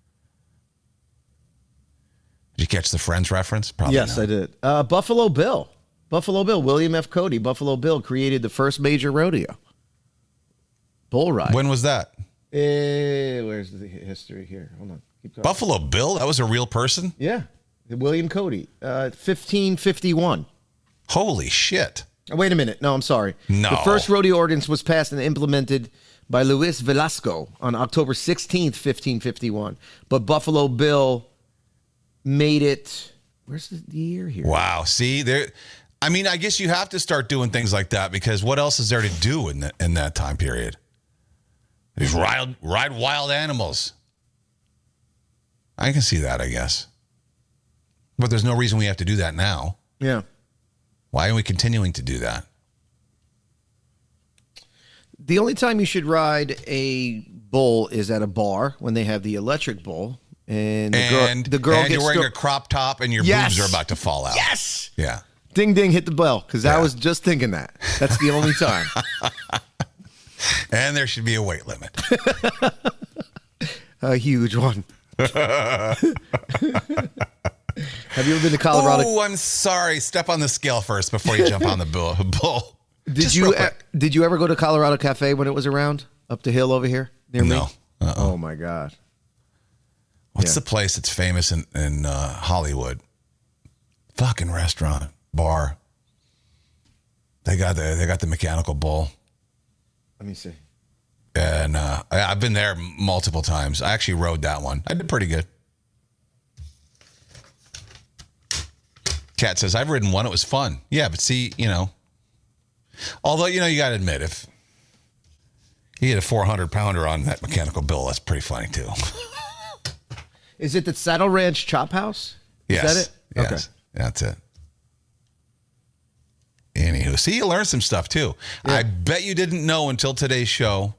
Did you catch the Friends reference? Probably yes, not. I did. Uh, Buffalo Bill. Buffalo Bill. William F. Cody. Buffalo Bill created the first major rodeo. Bull ride. When was that? Eh, where's the history here? Hold on. Keep going. Buffalo Bill? That was a real person? Yeah. William Cody. Uh, fifteen fifty-one. Holy shit. Oh, wait a minute. No, I'm sorry. No. The first rodeo ordinance was passed and implemented by Luis Velasco on October sixteenth, fifteen fifty-one. But Buffalo Bill made it. Where's the year here? Wow. See, there. I mean, I guess you have to start doing things like that, because what else is there to do in, the, in that time period? Just ride, ride wild animals. I can see that, I guess. But there's no reason we have to do that now. Yeah. Why are we continuing to do that? The only time you should ride a bull is at a bar when they have the electric bull. And the girl, and, the girl and gets you're wearing sto- a crop top and your Yes. boobs are about to fall out. Yes. Yeah. Ding, ding, hit the bell, because Yeah. I was just thinking that. That's the only time. And there should be a weight limit. A huge one. Have you ever been to Colorado? Oh, I'm sorry. Step on the scale first before you jump on the bull. bull. Did Just you real e- quick. did you ever go to Colorado Cafe when it was around up the hill over here near me? No. Uh-uh. Oh my God. What's Yeah. the place that's famous in, in uh, Hollywood? Fucking restaurant, bar. They got the they got the mechanical bull. Let me see. And uh, I, I've been there multiple times. I actually rode that one. I did pretty good. Kat says, I've ridden one. It was fun. Yeah, but see, you know, although, you know, you got to admit, if you get a four hundred pounder on that mechanical bull, that's pretty funny, too. Is it the Saddle Ranch Chop House? Is Yes. that it? Yes. Okay. That's it. Anywho, see, you learned some stuff, too. Yeah. I bet you didn't know until today's show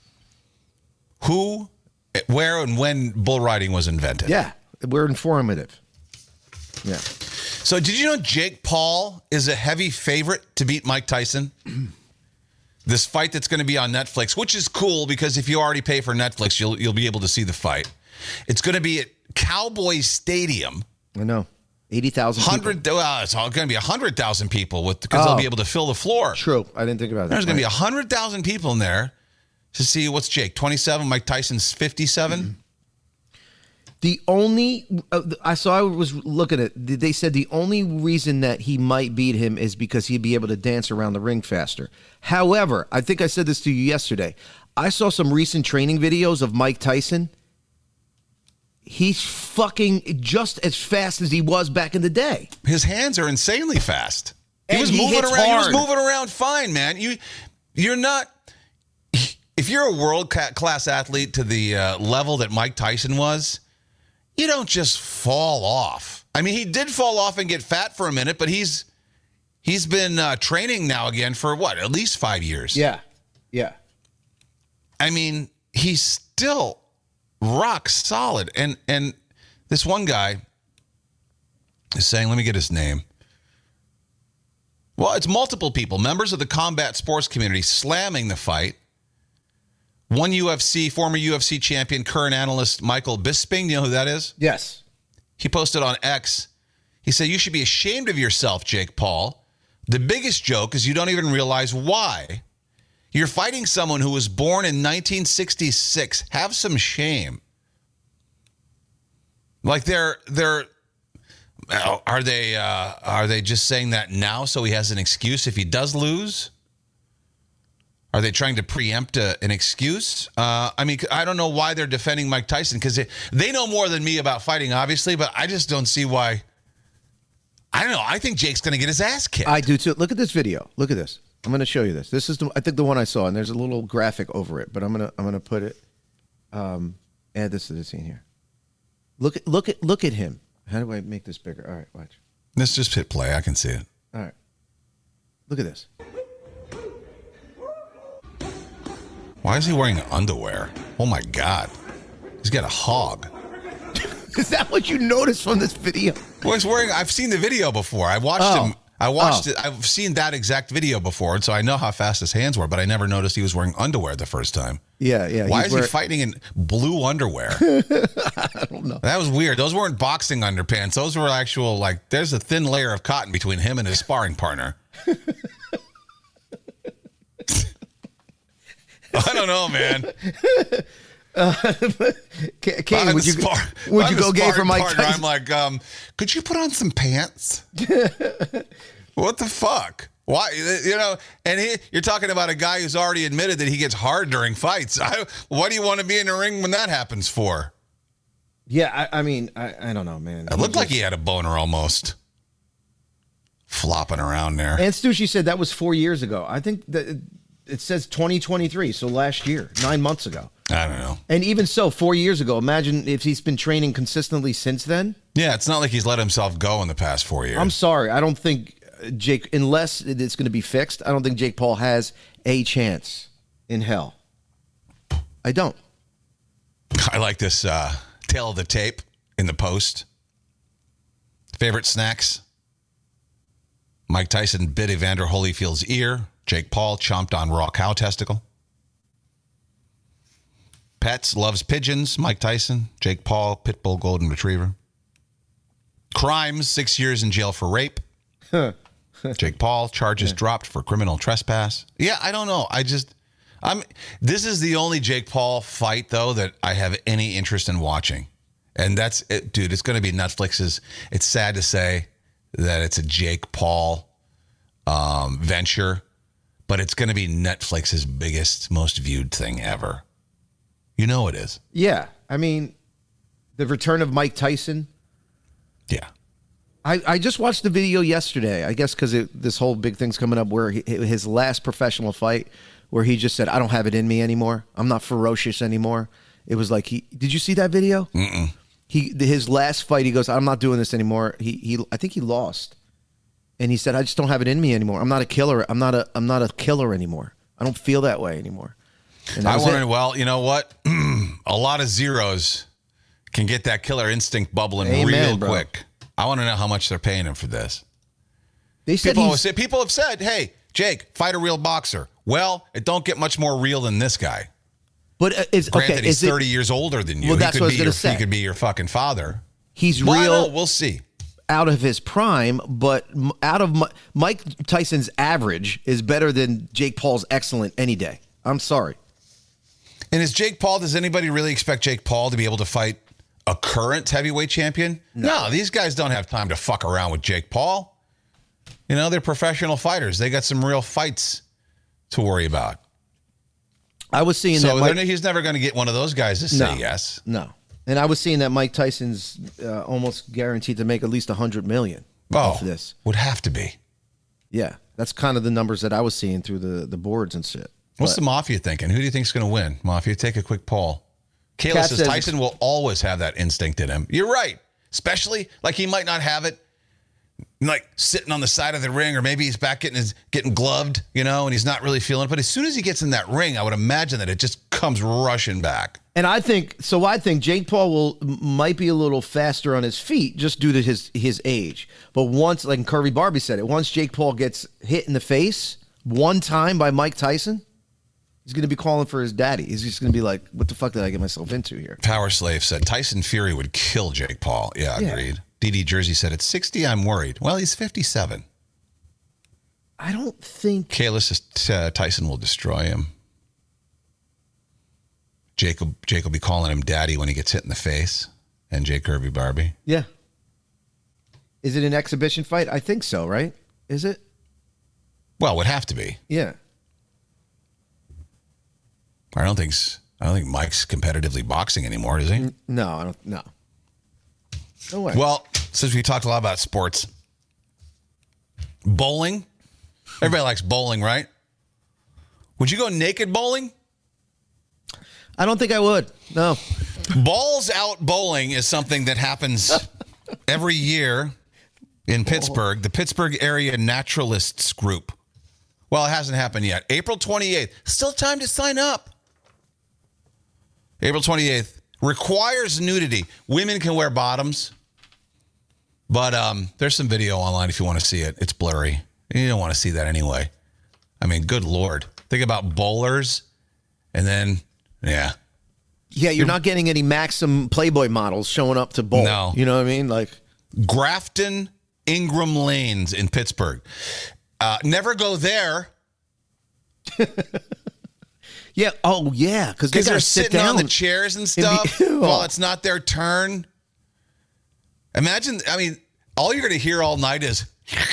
who, where, and when bull riding was invented. Yeah, we're informative. Yeah. So did you know Jake Paul is a heavy favorite to beat Mike Tyson? This fight that's going to be on Netflix, which is cool because if you already pay for Netflix, you'll you'll be able to see the fight. It's going to be at Cowboys Stadium. I know. eighty thousand people. Hundred. Well, it's all going to be a hundred thousand people with because they'll Oh. be able to fill the floor. True. I didn't think about that. There's going to be a hundred thousand people in there to see what's Jake twenty-seven, Mike Tyson's fifty-seven. The only uh, I saw I was looking at they said the only reason that he might beat him is because he'd be able to dance around the ring faster. However, I think I said this to you yesterday. I saw some recent training videos of Mike Tyson. He's fucking just as fast as he was back in the day. His hands are insanely fast. He And was he moving hits around. He was hard. moving around fine, man. You, you're not. If you're a world ca- class athlete to the uh, level that Mike Tyson was, you don't just fall off. I mean, he did fall off and get fat for a minute, but he's he's been uh, training now again for what, at least five years. Yeah. Yeah. I mean, he's still rock solid. And and this one guy is saying, let me get his name. Well, it's multiple people, members of the combat sports community, slamming the fight. One U F C, former U F C champion, current analyst Michael Bisping, you know who that is? Yes. He posted on X. He said, you should be ashamed of yourself, Jake Paul. The biggest joke is you don't even realize why. You're fighting someone who was born in nineteen sixty-six. Have some shame. Like they're they're are they uh, are they just saying that now so he has an excuse if he does lose? Are they trying to preempt a, an excuse? Uh, I mean, I don't know why they're defending Mike Tyson because they, they know more than me about fighting, obviously, but I just don't see why. I don't know. I think Jake's going to get his ass kicked. I do too. Look at this video. Look at this. I'm going to show you this. This is the I think the one I saw, and there's a little graphic over it, but I'm gonna I'm gonna put it. Um, add this to the scene here. Look at look at look at him. How do I make this bigger? All right, watch. Let's just hit play. I can see it. All right. Look at this. Why is he wearing underwear? Oh my God. He's got a hog. Is that what you noticed from this video? Well, he's wearing. I've seen the video before. I watched Oh. him. I watched Oh. it. I've seen that exact video before, and so I know how fast his hands were. But I never noticed he was wearing underwear the first time. Yeah, yeah. Why he's is wear- he fighting in blue underwear? I don't know. That was weird. Those weren't boxing underpants. Those were actual, like, there's a thin layer of cotton between him and his sparring partner. I don't know, man. Uh, Kane, I'm would the you, spar- would I'm you the go gay for sparring Mike partner. Tyson? I'm like, um, could you put on some pants? What the fuck? Why, you know, and he, you're talking about a guy who's already admitted that he gets hard during fights. I, what do you want to be in the ring when that happens for? Yeah, I, I mean, I, I don't know, man. It looked like he had a boner almost. Flopping around there. And Stucci said that was four years ago. I think that it, it says twenty twenty-three, so last year, nine months ago. I don't know. And even so, four years ago, imagine if he's been training consistently since then. Yeah, it's not like he's let himself go in the past four years. I'm sorry. I don't think Jake, unless it's going to be fixed, I don't think Jake Paul has a chance in hell. I don't. I like this uh, tail of the tape in the Post. Favorite snacks? Mike Tyson bit Evander Holyfield's ear. Jake Paul chomped on raw cow testicle. Pets, loves pigeons. Mike Tyson. Jake Paul, pit bull golden retriever. Crimes, six years in jail for rape. Jake Paul, charges yeah. dropped for criminal trespass. Yeah, I don't know. I just, I'm. This is the only Jake Paul fight, though, that I have any interest in watching. And that's it, dude, it's going to be Netflix's. It's sad to say that it's a Jake Paul um, venture, but it's going to be Netflix's biggest, most viewed thing ever. You know it is. Yeah. I mean, the return of Mike Tyson. Yeah. I, I just watched the video yesterday, I guess because this whole big thing's coming up where he, his last professional fight where he just said, I don't have it in me anymore. I'm not ferocious anymore. It was like, he did you see that video? Mm-mm. He His last fight, he goes, I'm not doing this anymore. He he I think he lost. And he said, I just don't have it in me anymore. I'm not a killer. I'm not a I'm not a killer anymore. I don't feel that way anymore. And I wondered, well, you know what? A lot of zeros can get that killer instinct bubbling Amen, real bro. quick. I want to know how much they're paying him for this. They said people, he's, always say, people have said, hey, Jake, fight a real boxer. Well, it don't get much more real than this guy. But uh, is Granted, okay, he's is thirty it, years older than you. Well, he that's could what I was be gonna your, say. He could be your fucking father. He's well, real. No, we'll see. Out of his prime, but out of Mi- Mike Tyson's average is better than Jake Paul's excellent any day. I'm sorry. And is Jake Paul, does anybody really expect Jake Paul to be able to fight a current heavyweight champion? No. no, these guys don't have time to fuck around with Jake Paul. You know, they're professional fighters. They got some real fights to worry about. I was seeing so that Mike, he's never going to get one of those guys to say no, yes. No. And I was seeing that Mike Tyson's uh, almost guaranteed to make at least one hundred million dollars oh, off this. Would have to be. Yeah. That's kind of the numbers that I was seeing through the, the boards and shit. What's but, the Mafia thinking? Who do you think's going to win? Mafia, take a quick poll. Kayla Kat says says- Tyson will always have that instinct in him. You're right. Especially, like, he might not have it, like, sitting on the side of the ring, or maybe he's back getting his getting gloved, you know, and he's not really feeling it. But as soon as he gets in that ring, I would imagine that it just comes rushing back. And I think, so I think Jake Paul will might be a little faster on his feet just due to his, his age. But once, like Curvy Barbie said it, once Jake Paul gets hit in the face one time by Mike Tyson, he's going to be calling for his daddy. He's just going to be like, what the fuck did I get myself into here? Power Slave said Tyson Fury would kill Jake Paul. Yeah, Yeah. agreed. D D Jersey said at sixty, I'm worried. Well, he's fifty-seven. I don't think... Kayla says uh, Tyson will destroy him. Jake will, Jake will be calling him daddy when he gets hit in the face. And Jake Kirby Barbie. Yeah. Is it an exhibition fight? I think so, right? Is it? Well, it would have to be. Yeah. I don't think I don't think Mike's competitively boxing anymore, is he? No, I don't. No. No way. Well, since we talked a lot about sports, bowling. Everybody likes bowling, right? Would you go naked bowling? I don't think I would. No. Balls out bowling is something that happens every year in Pittsburgh, the Pittsburgh Area Naturalists Group. Well, it hasn't happened yet. April twenty-eighth. Still time to sign up. April twenty-eighth. requires nudity. Women can wear bottoms, but um, there's some video online if you want to see it. It's blurry. You don't want to see that anyway. I mean, good Lord. Think about bowlers, and then, yeah. Yeah, you're not getting any Maxim Playboy models showing up to bowl. No. You know what I mean? Like Grafton Ingram Lanes in Pittsburgh. Uh, never go there. Yeah. Oh, yeah. Because they they're gotta sit sitting down on the chairs and stuff Ew. while it's not their turn. Imagine, I mean, all you're going to hear all night is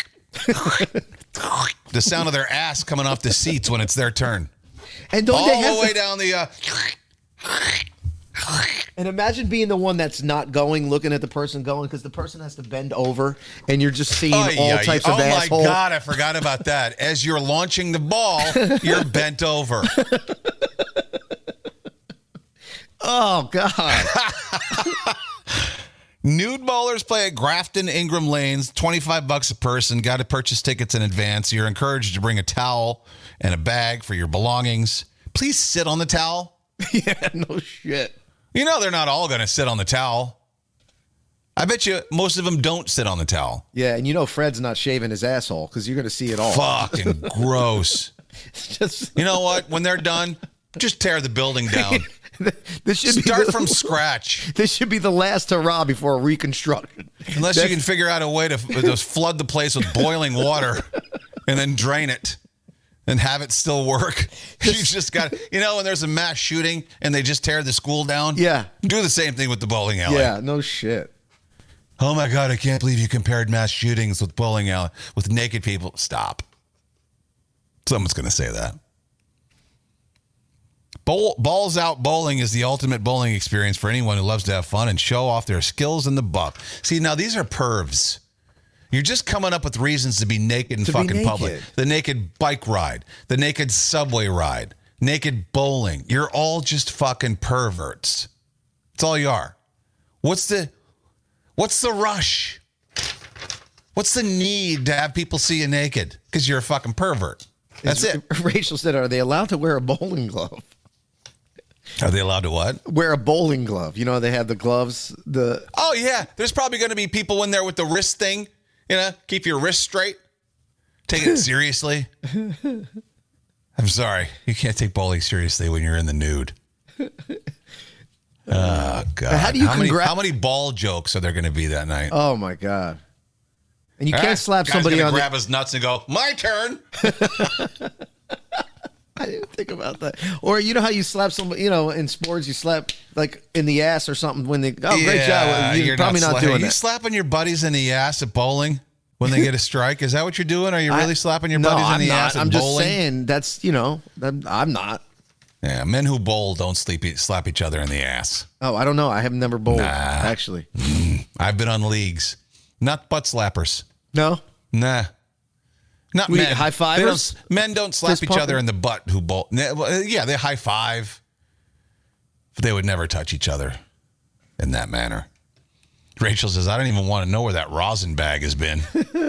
the sound of their ass coming off the seats when it's their turn. And don't all they have the way down the... Uh, and imagine being the one that's not going, looking at the person going, because the person has to bend over, and you're just seeing oh, all yeah, types oh of asshole. Oh, my God, I forgot about that. As you're launching the ball, you're bent over. Oh, God. Nude bowlers play at Grafton Ingram Lanes, twenty-five bucks a person. Got to purchase tickets in advance. You're encouraged to bring a towel and a bag for your belongings. Please sit on the towel. Yeah, no shit. You know they're not all going to sit on the towel. I bet you most of them don't sit on the towel. Yeah, and you know Fred's not shaving his asshole because you're going to see it all. Fucking gross. Just, you know what? When they're done, just tear the building down. This should Start be the, from scratch. This should be the last hurrah before a reconstruction. Unless That's, you can figure out a way to just flood the place with boiling water and then drain it and have it still work. You just got, you know, when there's a mass shooting and they just tear the school down. Yeah. Do the same thing with the bowling alley. Yeah, no shit. Oh my God, I can't believe you compared mass shootings with bowling alley, with naked people. Stop. Someone's going to say that. Bowl, balls out bowling is the ultimate bowling experience for anyone who loves to have fun and show off their skills in the buff. See, now these are pervs. You're just coming up with reasons to be naked in to fucking naked. public. The naked bike ride, the naked subway ride, naked bowling. You're all just fucking perverts. That's all you are. What's the, what's the rush? What's the need to have people see you naked? Because you're a fucking pervert. That's Is, it. Rachel said, are they allowed to wear a bowling glove? Are they allowed to what? Wear a bowling glove. You know, they have the gloves. The Oh, yeah. There's probably going to be people in there with the wrist thing. You know, keep your wrist straight. Take it seriously. I'm sorry. You can't take bowling seriously when you're in the nude. Oh, God. How do you how, many, congra- how many ball jokes are there going to be that night? Oh, my God. And you All can't right. slap Guy's somebody gonna on grab the... his nuts and go, my turn. I didn't think about that. Or you know how you slap somebody, you know, in sports, you slap like in the ass or something when they, oh, yeah, great job. You're, you're probably not, not, not sla- doing Are you that. slapping your buddies in the ass at bowling when they get a strike? Is that what you're doing? Are you really I, slapping your no, buddies in I'm the not. ass at I'm bowling? just saying that's, you know, I'm, I'm not. Yeah, men who bowl don't sleep, slap each other in the ass. Oh, I don't know. I have never bowled, Nah. actually. I've been on leagues. Not butt slappers. No? Nah. Not We men. high fivers? They don't, men don't slap Fist each other pumping? in the butt who bowl. Yeah, they high five. But they would never touch each other in that manner. Rachel says, I don't even want to know where that rosin bag has been.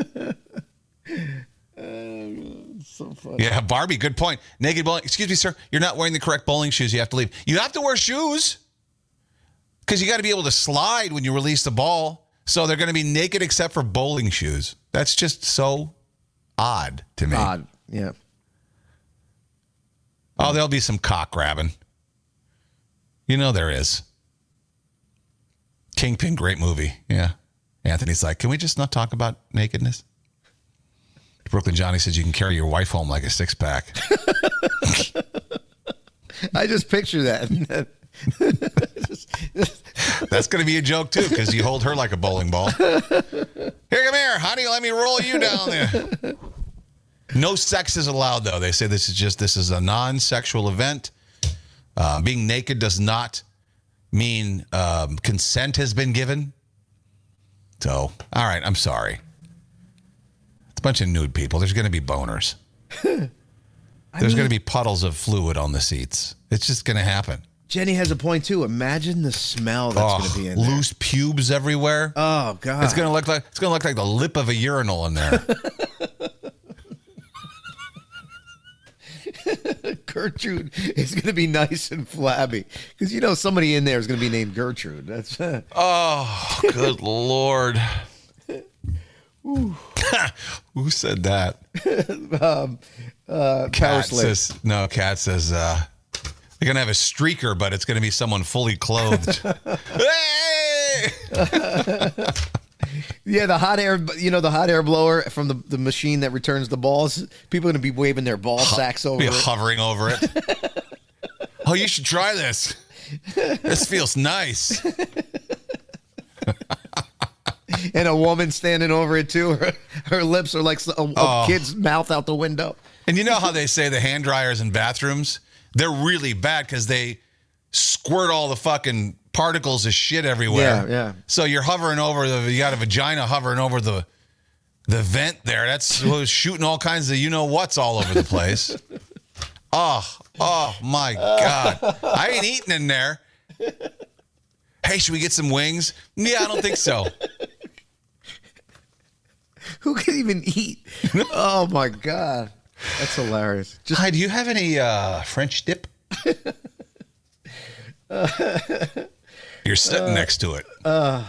So funny. Yeah, Barbie, good point. Naked bowling. Excuse me, sir. You're not wearing the correct bowling shoes. You have to leave. You have to wear shoes because you got to be able to slide when you release the ball. So they're going to be naked except for bowling shoes. That's just so odd to me. Odd, yeah. Oh, there'll be some cock grabbing. You know there is. Kingpin, great movie. Yeah. Anthony's like, can we just not talk about nakedness? Brooklyn Johnny says you can carry your wife home like a six pack. I just picture that. That's going to be a joke too, because you hold her like a bowling ball. Here, come here, honey. Let me roll you down there. No sex is allowed, though. They say this is just this is a non-sexual event. Uh, being naked does not mean um, consent has been given. So, all right, I'm sorry. It's a bunch of nude people. There's going to be boners. There's mean, going to be puddles of fluid on the seats. It's just going to happen. Jenny has a point too. Imagine the smell that's Oh, going to be in there. loose pubes everywhere. Oh God! It's going to look like it's going to look like the lip of a urinal in there. Gertrude is going to be nice and flabby because you know somebody in there is going to be named Gertrude. That's uh... oh, good Lord. Who said that? um, uh, Cat says, no, Cat says, uh, they're going to have a streaker, but it's going to be someone fully clothed. Hey! Yeah, the hot air, you know, the hot air blower from the, the machine that returns the balls. People are going to be waving their ball sacks over be it. Hovering over it. Oh, you should try this. This feels nice. And a woman standing over it, too. Her, her lips are like a, a oh. kid's mouth out the window. And you know how they say the hand dryers in bathrooms? They're really bad because they squirt all the fucking particles of shit everywhere. Yeah, yeah. So you're hovering over the, you got a vagina hovering over the the vent there. That's shooting all kinds of you-know-whats all over the place. Oh, oh, my God. I ain't eating in there. Hey, should we get some wings? Yeah, I don't think so. Who can even eat? Oh, my God. That's hilarious. Just, Hi, do you have any uh, French dip? uh, You're sitting uh, next to it. Uh,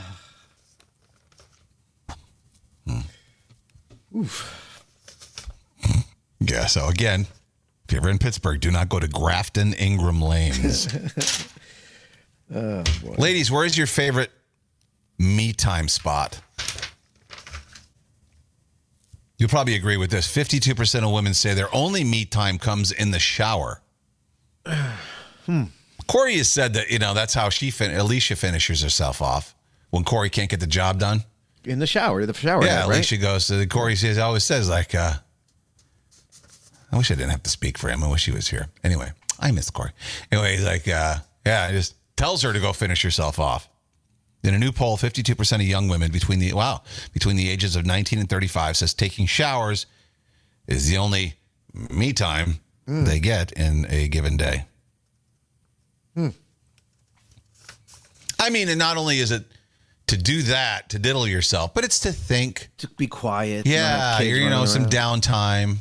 hmm. Oof. Yeah, so again, if you're ever in Pittsburgh, do not go to Grafton Ingram Lanes. Oh, boy. Ladies, where is your favorite me time spot? You'll probably agree with this. fifty-two percent of women say their only me time comes in the shower. hmm. Corey has said that, you know, that's how she, fin- Alicia finishes herself off when Corey can't get the job done. In the shower, the shower. Yeah, head, right? Alicia goes to the, Corey says, always says, like, uh, I wish I didn't have to speak for him. I wish he was here. Anyway, I miss Corey. Anyway, he's like, uh, yeah, just tells her to go finish herself off. In a new poll, fifty-two percent of young women between the wow between the ages of nineteen and thirty-five says taking showers is the only me time mm. they get in a given day. Hmm. I mean, and not only is it to do that, to diddle yourself, but it's to think. To be quiet. Yeah, you're, you know, around. Some downtime.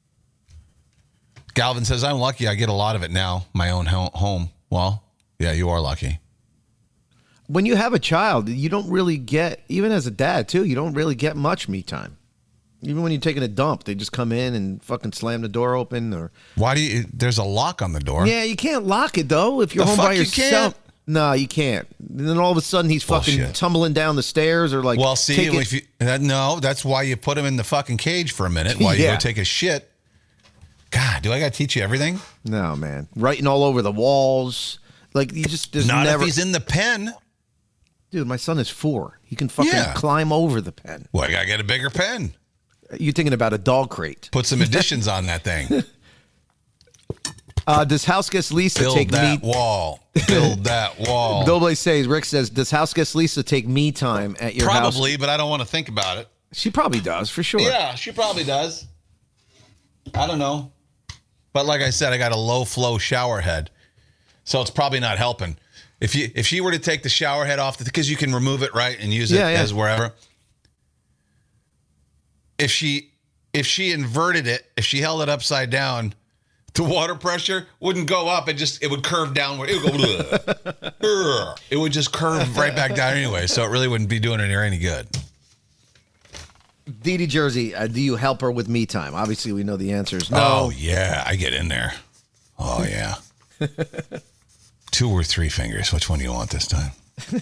Galvin says, I'm lucky I get a lot of it now, my own home. Well, yeah, you are lucky. When you have a child, you don't really get, even as a dad, too, you don't really get much me time. Even when you're taking a dump, they just come in and fucking slam the door open. Or why do you, there's a lock on the door. Yeah, you can't lock it, though, if you're the home fuck by you yourself. Can't? No, you can't. And then all of a sudden, he's fucking Bullshit. tumbling down the stairs or like. Well, see, taking... if you, that, no, that's why you put him in the fucking cage for a minute while you yeah. go take a shit. God, do I got to teach you everything? No, man. Writing all over the walls. Like, you just, there's Not never. if he's in the pen. Dude, my son is four. He can fucking yeah. climb over the pen. Well, I got to get a bigger pen. You're thinking about a dog crate. Put some additions on that thing. Uh, does house guest Lisa Build take that me? wall. Build that wall. Doughboy says, Rick says, does house guest Lisa take me time at your probably, house? Probably, but I don't want to think about it. She probably does, for sure. Yeah, she probably does. I don't know. But like I said, I got a low flow shower head. So it's probably not helping. If you if she were to take the shower head off, because you can remove it, right, and use it yeah, yeah. as wherever. If she if she inverted it, if she held it upside down, the water pressure wouldn't go up. It just it would curve downward. It would go. It would just curve right back down anyway. So it really wouldn't be doing her any good. Dee Dee Jersey, uh, do you help her with me time? Obviously, we know the answer is no. Oh yeah, I get in there. Oh yeah. Two or three fingers. Which one do you want this time?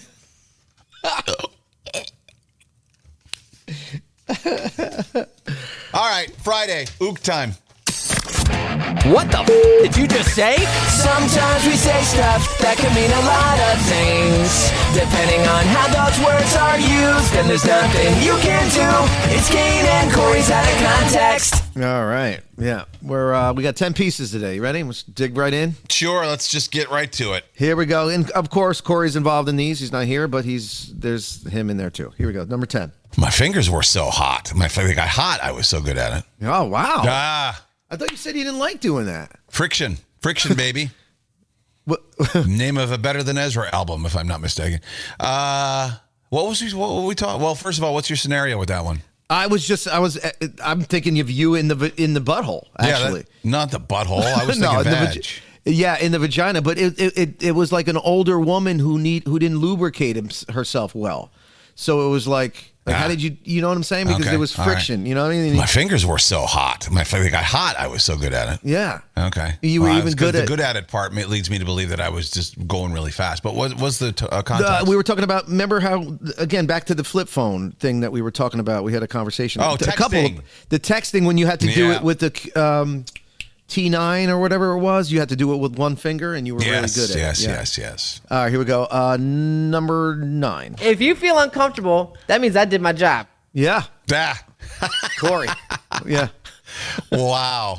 All right, Friday, ook time. What the f- did you just say? Sometimes we say stuff that can mean a lot of things. Depending on how those words are used, and there's nothing you can do. It's Kane and Corey's out of context. All right. Yeah. We're uh, we got ten pieces today. You ready? Let's dig right in. Sure, let's just get right to it. Here we go. And of course, Corey's involved in these. He's not here, but he's there's him in there too. Here we go. Number ten. My fingers were so hot. My fingers got hot. I was so good at it. Oh, wow. Ah. I thought you said you didn't like doing that. Friction. Friction, baby. What? Name of a Better Than Ezra album, if I'm not mistaken. Uh, what was we, what were we talking? Well, first of all, what's your scenario with that one? I was just, I was, I'm thinking of you in the in the butthole. Actually, yeah, that, not the butthole. I was thinking no, vag. the, yeah, in the vagina. But it, it it it was like an older woman who need who didn't lubricate him, herself well. So it was like, like Ah. how did you, you know what I'm saying? Because Okay, there was all right. friction. You know what I mean? My fingers were so hot. My fingers got hot. I was so good at it. Yeah. Okay. You were Well, I even was good The at- good at it part leads me to believe that I was just going really fast. But what was the t- uh, context? Uh, we were talking about. Remember how again back to the flip phone thing that we were talking about. We had a conversation. Oh, a couple of texting. the texting when you had to do Yeah. it with the um, T nine or whatever it was. You had to do it with one finger, and you were yes, really good at yes, it. Yeah. yes, yes. All right, here we go. Uh, number nine. If you feel uncomfortable, that means I did my job. Yeah, Ah, Corey. yeah. wow.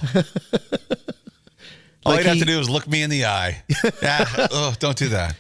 All Like you'd have he- to do is look me in the eye. Yeah. Oh, don't do that.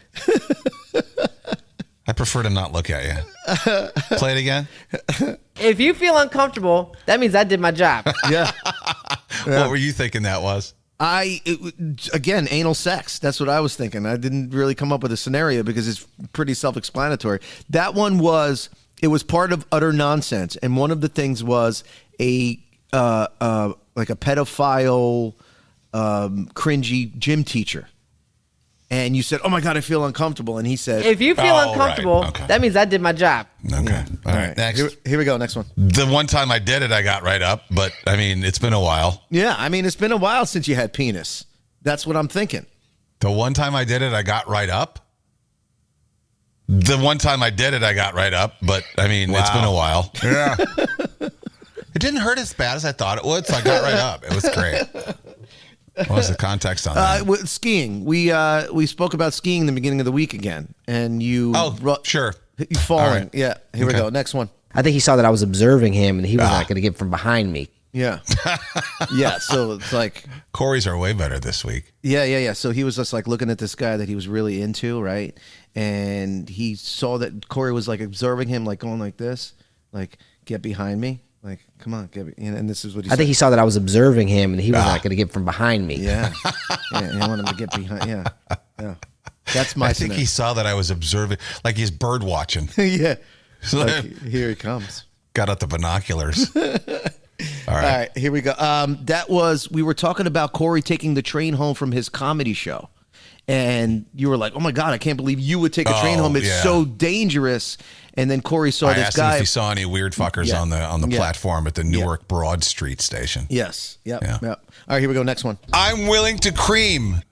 I prefer to not look at you. Play it again. If you feel uncomfortable, that means I did my job. Yeah. What were you thinking that was? I it, again anal sex. That's what I was thinking. I didn't really come up with a scenario because it's pretty self-explanatory. That one was it was part of utter nonsense, and one of the things was a uh, uh, like a pedophile, um, cringy gym teacher, and you said, "Oh my god, I feel uncomfortable," and he said, If you feel Oh, right. uncomfortable, Okay. that means I did my job. Okay. All right. Next. Here, here we go. Next one. The one time I did it, I got right up. But I mean, it's been a while. Yeah, I mean, it's been a while since you had penis. That's what I'm thinking. The one time I did it, I got right up. The one time I did it, I got right up. But I mean, it's been a while. Yeah. It didn't hurt as bad as I thought it would, so I got right up. It was great. What was the context on that? Uh, with skiing, we uh, we spoke about skiing in the beginning of the week again, and you oh, ru- sure. you falling. All right. Yeah, here we Okay. go. Next one. I think he saw that I was observing him, and he was Ah. not going to get from behind me. Yeah, yeah. So it's like, Corey's are way better this week. yeah, yeah, yeah. So he was just like looking at this guy that he was really into, right? And he saw that Corey was like observing him, like going like this, like get behind me, like come on, get. Be-. And, and this is what he. I said. think he saw that I was observing him, and he was Ah. not going to get from behind me. Yeah, yeah. He wanted him to get behind. Yeah, yeah. That's my. I think he saw that I was observing, like he's bird watching. yeah. So Like, here he comes. got out the binoculars. All right. All right, here we go. Um, that was we were talking about Corey taking the train home from his comedy show, and you were like, "Oh my god, I can't believe you would take a train Oh, home. It's yeah. so dangerous." And then Corey saw I this asked him guy. if he saw any weird fuckers Yeah. on the on the Yeah. platform at the Newark Broad Street station. Yes. Yep. Yeah. Yep. All right, here we go. Next one. I'm willing to cream.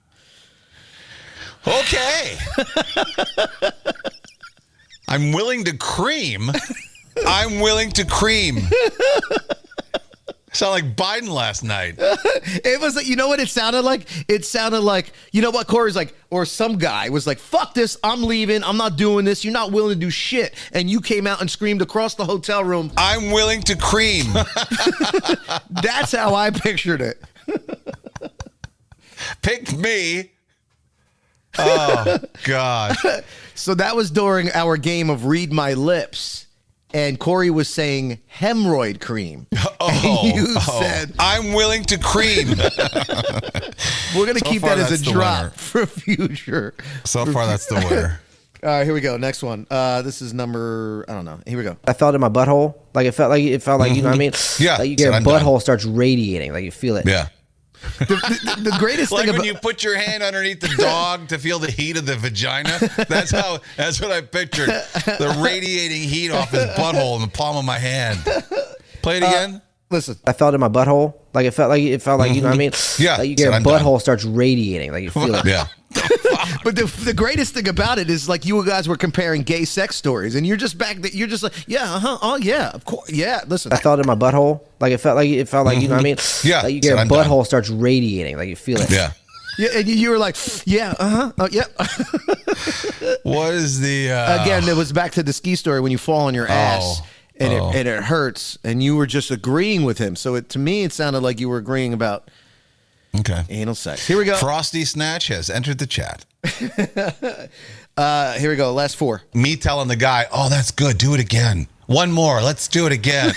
Okay. I'm willing to cream. I'm willing to cream. Sound like Biden last night. It was, you know what it sounded like? It sounded like, you know what? Corey's like, or some guy was like, "Fuck this! I'm leaving. I'm not doing this. You're not willing to do shit." And you came out and screamed across the hotel room. I'm willing to cream. That's how I pictured it. Pick me. Oh, God. So that was during our game of Read My Lips. And Corey was saying hemorrhoid cream. Oh, and you oh. said, I'm willing to cream. we're going to So keep far, that as that's a the drop winner. for future. So far, that's the winner. All right, here we go. Next one. Uh, this is number, I don't know. Here we go. I felt it in my butthole. Like it felt like it felt like you know what I mean. Yeah, Like said, your "I'm butthole done." starts radiating. Like you feel it. Yeah. The, the, the greatest Like thing when about you put your hand underneath the dog to feel the heat of the vagina. That's how. That's what I pictured. The radiating heat off his butthole in the palm of my hand. Play it again. listen. I felt it in my butthole. Like it felt like it felt like you know what I mean. Yeah, Like said, your "I'm done." butthole starts radiating. Like you feel it. Yeah. But the, the greatest thing about it is like you guys were comparing gay sex stories, and you're just back. That you're just like, yeah, uh huh, oh yeah, of course, yeah. Listen, I felt it in my butthole. Like it felt like it felt like you know what I mean. Yeah, Like said, your "I'm done." butthole starts radiating. Like you feel it. Yeah. yeah, and you, you were like, yeah, uh huh, oh, yeah. What is the uh, Again, it was back to the ski story when you fall on your ass. Oh. And, Oh. it, and it hurts, and you were just agreeing with him. So it, to me, it sounded like you were agreeing about Okay. anal sex. Here we go. Frosty Snatch has entered the chat. Uh, here we go. Last four. Me telling the guy, "Oh, that's good. Do it again. One more. Let's do it again."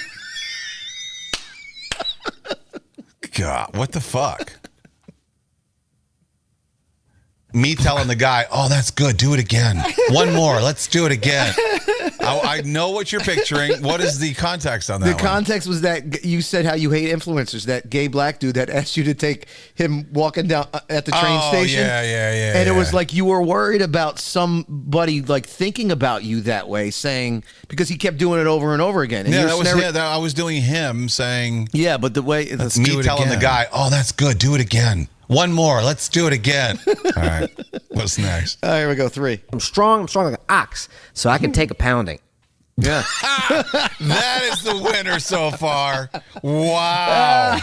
God, what the fuck? me telling the guy, oh, that's good. Do it again. One more. Let's do it again. I, I know what you're picturing. What is the context on that The one? context was that you said how you hate influencers. That gay black dude that asked you to take him walking down at the train Oh, station. yeah, yeah, yeah. And it was yeah. like you were worried about somebody like thinking about you that way, saying because he kept doing it over and over again. And Yeah, your that was scenario- him. That- I was doing him saying, Yeah, but the way let's me do it telling again. the guy, oh, that's good. Do it again. One more. Let's do it again. All right. What's next? All right, here we go. Three. I'm strong. I'm strong like an ox, so I can take a pounding. Yeah. That is the winner so far. Wow.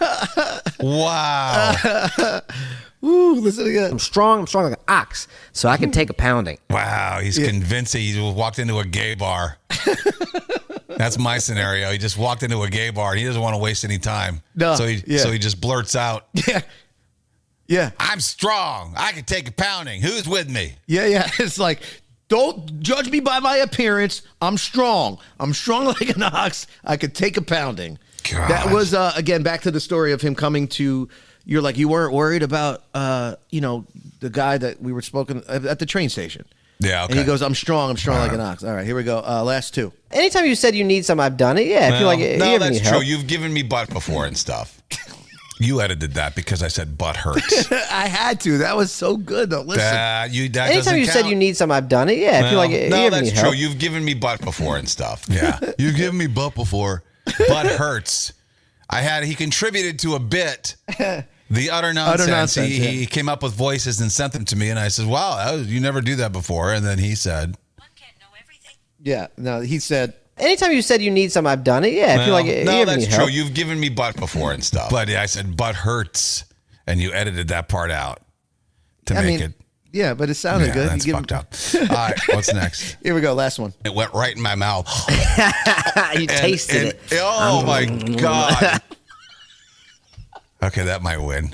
Wow. Woo, listen again. I'm strong. I'm strong like an ox, so I can take a pounding. Wow. He's convinced he walked into a gay bar. That's my scenario. He just walked into a gay bar and he doesn't want to waste any time. No, So he yeah. so he just blurts out, Yeah. Yeah. I'm strong. I can take a pounding. Who's with me? Yeah, yeah. It's like, don't judge me by my appearance. I'm strong. I'm strong like an ox. I could take a pounding. God. That was, uh, again, back to the story of him coming to, you're like, you weren't worried about, uh, you know, the guy that we were spoken at the train station. Yeah, okay. And he goes, I'm strong. I'm strong like an ox. All right, here we go. Uh, last two. Anytime you said you need something, I've done it. Yeah, if you Well, like, you no, ever that's need true. help. You've given me butt before and stuff. You edited that because I said butt hurts. I had to. That was so good, though. Listen. That, you, that Anytime doesn't you count. said you need something, I've done it. Yeah, if you Well, like, you no, ever that's need true. help. You've given me butt before and stuff. Yeah, you've given me butt before. Butt hurts. I had. He contributed to a bit. The utter nonsense. Utter nonsense, he, yeah. he came up with voices and sent them to me, and I said, "Wow, that was, you never do that before." And then he said, Yeah, no, he said. Anytime you said you need something, I've done it. Yeah, if you Well, like, you no, ever that's need true. help. You've given me butt before and stuff. But I said butt hurts, and you edited that part out to I make mean, it. yeah, but it sounded Yeah, good. that's You fucked give- up. All right, what's next? Here we go. Last one. It went right in my mouth. you tasted and, it. Oh my god. Okay, that might win.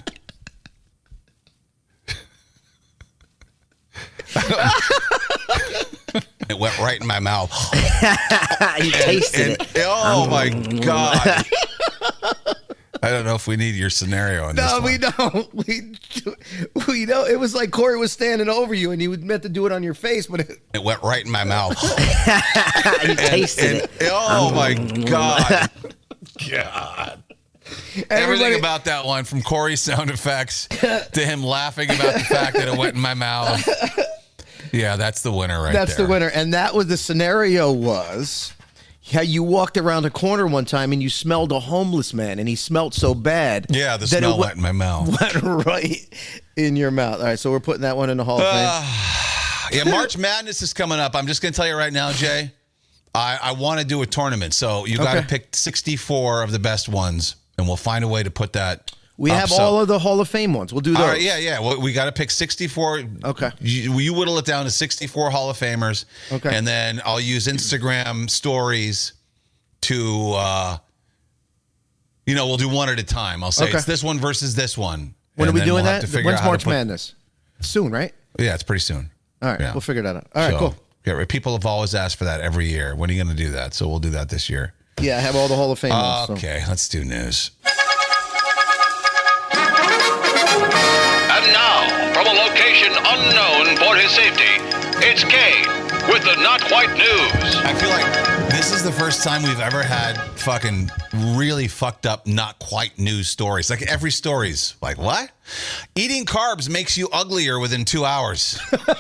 It went right in my mouth. you tasted And- it. oh my god. I don't know if we need your scenario in this No, one. we don't. We, we don't. It was like Corey was standing over you, and he was meant to do it on your face, but it, It went right in my mouth. you tasted And- it. oh my god. God. Everything Everybody- about that one, from Corey's sound effects to him laughing about the fact that it went in my mouth. Yeah, that's the winner right that's there. the winner. And that was the scenario was how you walked around a corner one time and you smelled a homeless man, and he smelled so bad. Yeah, the that it smell went- went in my mouth. Went right in your mouth. All right, so we're putting that one in the Hall of Fame. Yeah, March Madness is coming up. I'm just going to tell you right now, Jay. I, I want to do a tournament, so you got to Okay. pick sixty-four of the best ones, and we'll find a way to put that. We up. have So- all of the Hall of Fame ones. We'll do those. All right, yeah, yeah. Well, we got to pick sixty-four. Okay. You, you whittle it down to sixty-four Hall of Famers. Okay. And then I'll use Instagram stories to, uh, you know, we'll do one at a time. I'll say Okay. it's this one versus this one. When And are we then doing we'll have that? to figure When's out how to March put- Madness? Soon, right? Yeah, it's pretty soon. All right, Yeah. we'll figure that out. All right, So, cool. Yeah, right. People have always asked for that every year. When are you going to do that? So we'll do that this year. Yeah, I have all the Hall of Fame ones. so. Okay, let's do news. And now, from a location unknown for his safety, it's Kane with the Not Quite News. I feel like this is the first time we've ever had fucking really fucked up, not quite news stories. Like every story's like, what? Eating carbs makes you uglier within two hours.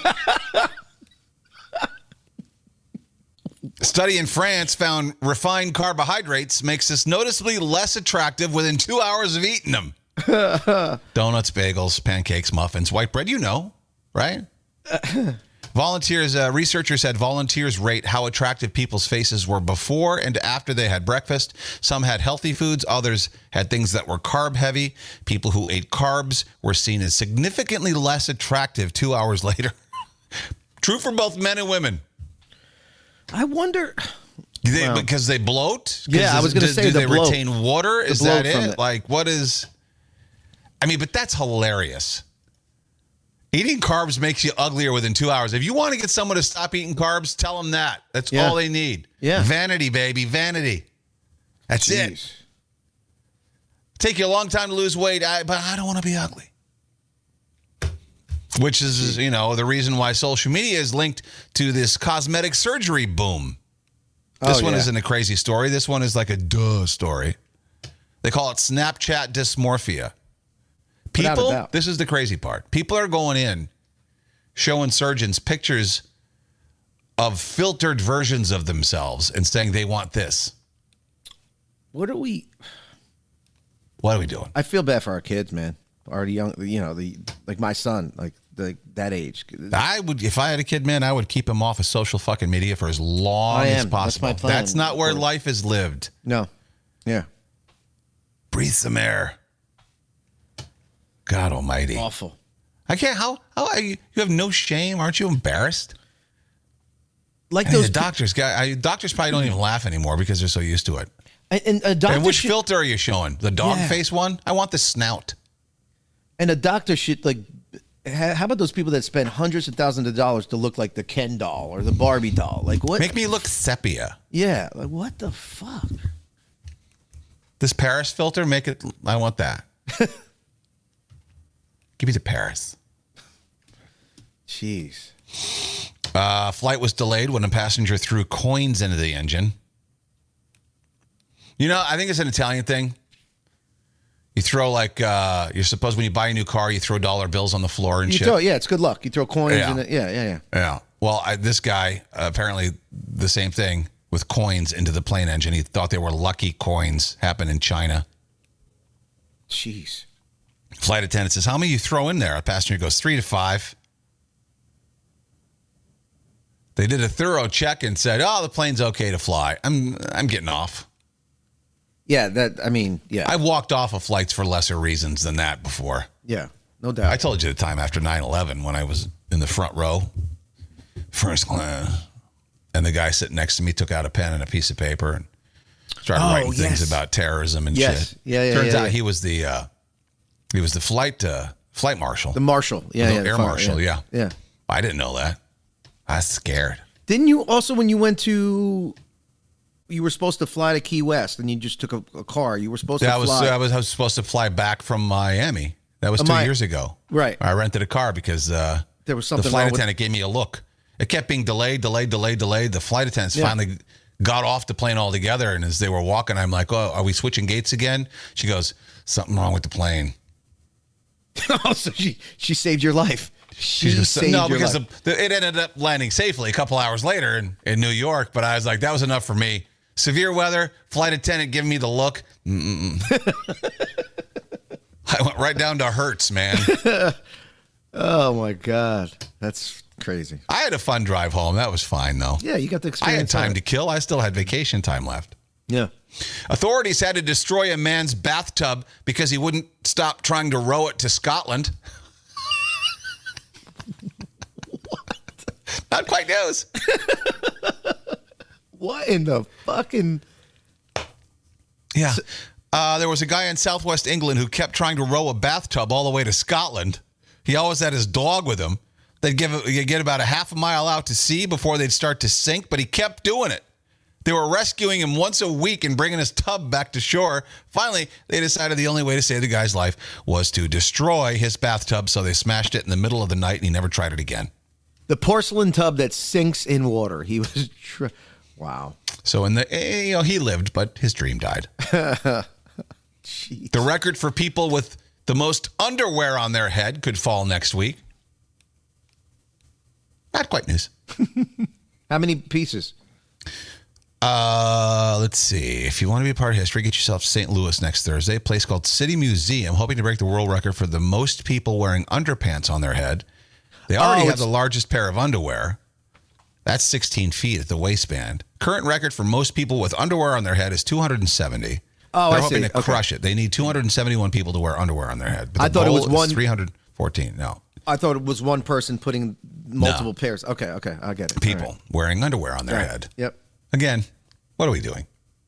Study in France found refined carbohydrates makes us noticeably less attractive within two hours of eating them. Donuts, bagels, pancakes, muffins, white bread, you know, right? Volunteers, uh, researchers had volunteers rate how attractive people's faces were before and after they had breakfast. Some had healthy foods, others had things that were carb heavy. People who ate carbs were seen as significantly less attractive two hours later. True for both men and women. I wonder. They, Wow. Because they bloat? Yeah, I was going gonna to say do the they bloat. retain water? The Is bloat that from it? it. Like, what is? I mean, but that's hilarious. Eating carbs makes you uglier within two hours. If you want to get someone to stop eating carbs, tell them that. That's Yeah. all they need. Yeah. Vanity, baby, vanity. That's it. Jeez. Take you a long time to lose weight, I, but I don't want to be ugly. Which is, you know, the reason why social media is linked to this cosmetic surgery boom. This Oh, one yeah. isn't a crazy story. This one is like a duh story. They call it Snapchat dysmorphia. Without a People, doubt. this is the crazy part. People are going in, showing surgeons pictures of filtered versions of themselves and saying they want this. What are we? What are we doing? I feel bad for our kids, man. Our young, you know, the like my son, like the that age. I would, if I had a kid, man, I would keep him off of social fucking media for as long I as am. That's possible. my plan. That's not where life is lived. No. Yeah. Breathe some air. God Almighty. Awful. I can't. How? How? Are you, you have no shame? Aren't you embarrassed? Like I mean, those the doctors. Guy, I, doctors probably don't even laugh anymore because they're so used to it. And, and a doctor and which should, filter are you showing? The dog Yeah. face one? I want the snout. and a doctor should like. ha- How about those people that spend hundreds of thousands of dollars to look like the Ken doll or the Barbie doll? Like what? Make me look sepia. Yeah. Like what the fuck? This Paris filter, make it. I want that. Give me the Paris. Jeez. Uh, flight was delayed when a passenger threw coins into the engine. You know, I think it's an Italian thing. You throw like, uh, you're supposed when you buy a new car, you throw dollar bills on the floor and You shit. throw, yeah, it's good luck. You throw coins Yeah. in it. Yeah, yeah, yeah. Yeah. Well, I, this guy, uh, apparently the same thing with coins into the plane engine. He thought they were lucky coins. Happened in China. Jeez. Flight attendant says, how many you throw in there? A passenger goes, three to five. They did a thorough check and said, oh, the plane's okay to fly. I'm I'm getting off. Yeah, that. I mean, yeah, I've walked off of flights for lesser reasons than that before. yeah, no doubt. I told you the time after nine eleven when I was in the front row, first class, and the guy sitting next to me took out a pen and a piece of paper and started Oh, writing things yes. about terrorism and Yes. shit. Yeah, yeah, Turns yeah, out yeah. he was the uh, he was the flight uh, flight marshal, the marshal. Yeah, The yeah, air the fire, marshal. Yeah. yeah. I didn't know that. I was scared. Didn't you also when you went to? You were supposed to fly to Key West, and you just took a, a car. You were supposed That to was fly. I was I was supposed to fly back from Miami. That was Uh, two Mi- years ago. Right. I rented a car because uh, There was the something flight wrong with- attendant gave me a look. It kept being delayed, delayed, delayed, delayed. The flight attendants Yeah. finally got off the plane altogether, and as they were walking, I'm like, "Oh, are we switching gates again?" She goes, "Something wrong with the plane." oh, so she she saved your life. She She goes, saved no, your because life. the, the, it ended up landing safely a couple hours later in, in New York. But I was like, that was enough for me. Severe weather, flight attendant giving me the look. Mm-mm. I went right down to Hertz, man. Oh my God, that's crazy. I had a fun drive home. That was fine, though. Yeah, you got the I experience. had time of to it. kill. I still had vacation time left. Yeah. Authorities had to destroy a man's bathtub because he wouldn't stop trying to row it to Scotland. Not quite news. What in the fucking? Yeah. Uh, there was a guy in southwest England who kept trying to row a bathtub all the way to Scotland. He always had his dog with him. They'd give it, you'd get about a half a mile out to sea before they'd start to sink, but he kept doing it. They were rescuing him once a week and bringing his tub back to shore. Finally, they decided the only way to save the guy's life was to destroy his bathtub, so they smashed it in the middle of the night, and he never tried it again. The porcelain tub that sinks in water. He was, tr- wow. So in the, eh, you know, he lived, but his dream died. Jeez. The record for people with the most underwear on their head could fall next week. Not quite news. How many pieces? Uh, let's see. If you want to be a part of history, get yourself to Saint Louis next Thursday. A place called City Museum, hoping to break the world record for the most people wearing underpants on their head. They already Oh, have it's- the largest pair of underwear. That's sixteen feet at the waistband. Current record for most people with underwear on their head is two hundred seventy. Oh, They're I hoping see. to Okay. crush it. They need two hundred seventy-one people to wear underwear on their head. But I the thought it goal was is one- three hundred fourteen. No. I thought it was one person putting multiple pairs. Okay, okay, I get it. People All right. wearing underwear on their All right. head. Yep. Again, what are we doing?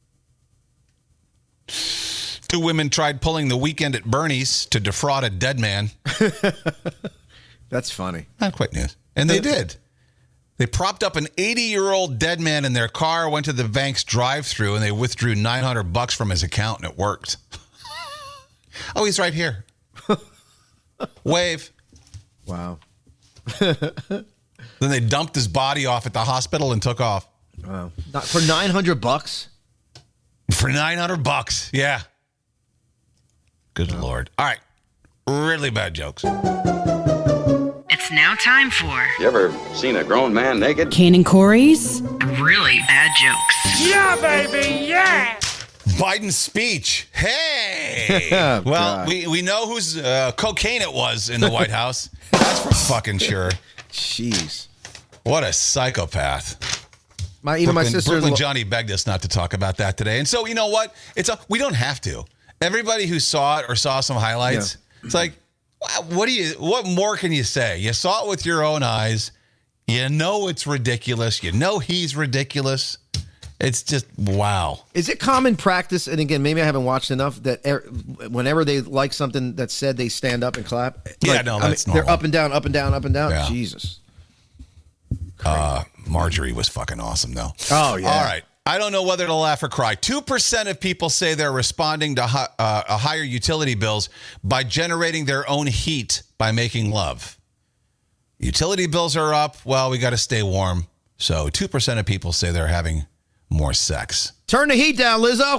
Two women tried pulling the Weekend at Bernie's to defraud a dead man. That's funny. Not quite news. And they did. They propped up an eighty-year-old dead man in their car, went to the bank's drive-thru, and they withdrew nine hundred bucks from his account, and it worked. Oh, he's right here. Wave. Wow. Then they dumped his body off at the hospital and took off. Wow. Not for nine hundred bucks? For nine hundred bucks, yeah. Good wow. Lord. All right. Really bad jokes. It's now time for... You ever seen a grown man naked? Kane and Corey's really bad jokes. Yeah, baby, yeah! Biden's speech. Hey! Oh, well, God. we, we know whose uh, cocaine it was in the White House. That's for fucking sure. Jeez. What a psychopath. My, even Brooklyn, my sister... Brooklyn Johnny begged us not to talk about that today. And so, you know what? It's a, we don't have to. Everybody who saw it or saw some highlights, yeah. It's like, what do you? What more can you say? You saw it with your own eyes. You know it's ridiculous. You know he's ridiculous. It's just, wow. Is it common practice, and again, maybe I haven't watched enough, that er, whenever they like something that's said, they stand up and clap? Yeah, like, no, I that's mean, normal. They're up and down, up and down, up and down? Yeah. Jesus. Uh, Marjorie was fucking awesome, though. Oh, yeah. All right. I don't know whether to laugh or cry. two percent of people say they're responding to hi- uh, uh, higher utility bills by generating their own heat by making love. Utility bills are up. Well, we got to stay warm. So two percent of people say they're having more sex. Turn the heat down, Lizzo.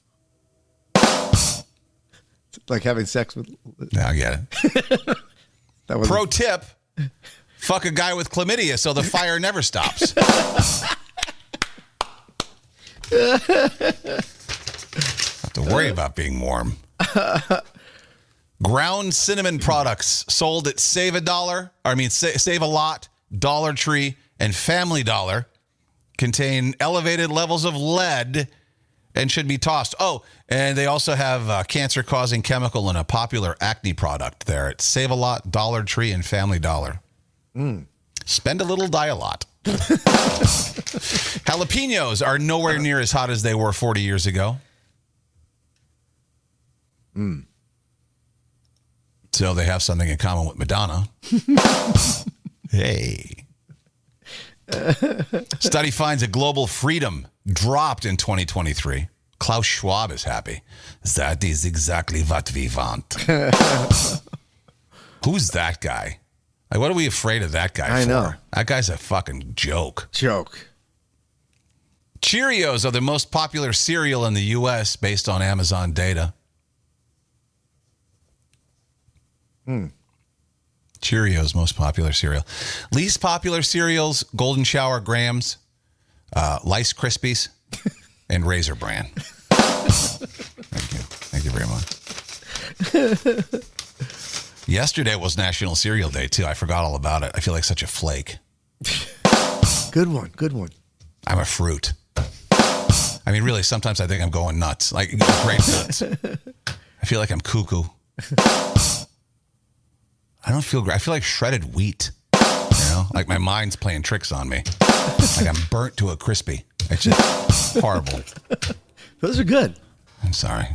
Like having sex with... Yeah, I get it. That was Pro tip, fuck a guy with chlamydia so the fire never stops. Don't have to worry about being warm. Ground cinnamon products sold at Save a Dollar, I mean sa- Save a Lot, Dollar Tree, and Family Dollar contain elevated levels of lead and should be tossed. Oh, and they also have a cancer-causing chemical in a popular acne product there at Save a Lot, Dollar Tree, and Family Dollar. Mm. Spend a little, die a lot. Jalapenos are nowhere near as hot as they were forty years ago. Mm. So they have something in common with Madonna. Hey. Study finds a global freedom dropped in twenty twenty-three. Klaus Schwab is happy. That is exactly what we want. Who's that guy? Like, what are we afraid of that guy I for? know. That guy's a fucking joke. Joke. Cheerios are the most popular cereal in the U S based on Amazon data. Hmm. Cheerios, most popular cereal. Least popular cereals, Golden Shower Grahams, uh, Lice Krispies, and Razor Bran. Thank you. Thank you very much. Yesterday was National Cereal Day, too. I forgot all about it. I feel like such a flake. Good one. Good one. I'm a fruit. I mean, really, sometimes I think I'm going nuts. Like, great nuts. I feel like I'm cuckoo. I don't feel great. I feel like shredded wheat. You know? Like my mind's playing tricks on me. Like I'm burnt to a crispy. It's just horrible. Those are good. I'm sorry.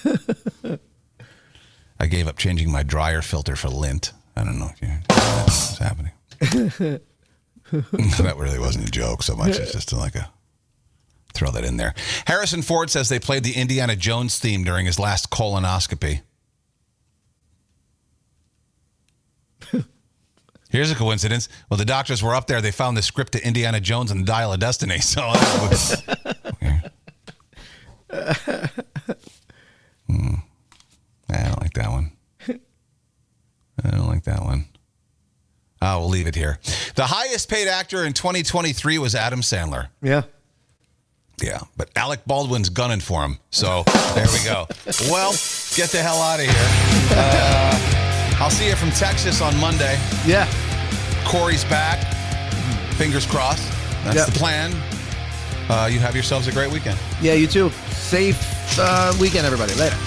I gave up changing my dryer filter for lint. I don't know if you know what's happening. That really wasn't a joke so much. It's just like a throw that in there. Harrison Ford says they played the Indiana Jones theme during his last colonoscopy. Here's a coincidence. Well, the doctors were up there. They found the script to Indiana Jones and the Dial of Destiny. So I was, okay. hmm. I don't like that one. I don't like that one. Oh, we'll leave it here. The highest paid actor in twenty twenty-three was Adam Sandler. Yeah. Yeah, but Alec Baldwin's gunning for him. So there we go. Well, get the hell out of here. Uh, I'll see you from Texas on Monday. Yeah. Corey's back. Fingers crossed. That's yep. the plan. Uh, you have yourselves a great weekend. Yeah, you too. Safe uh, weekend, everybody. Later.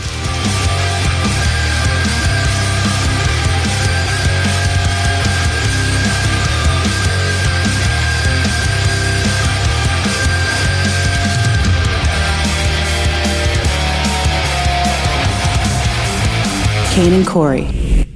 Kane and Corey.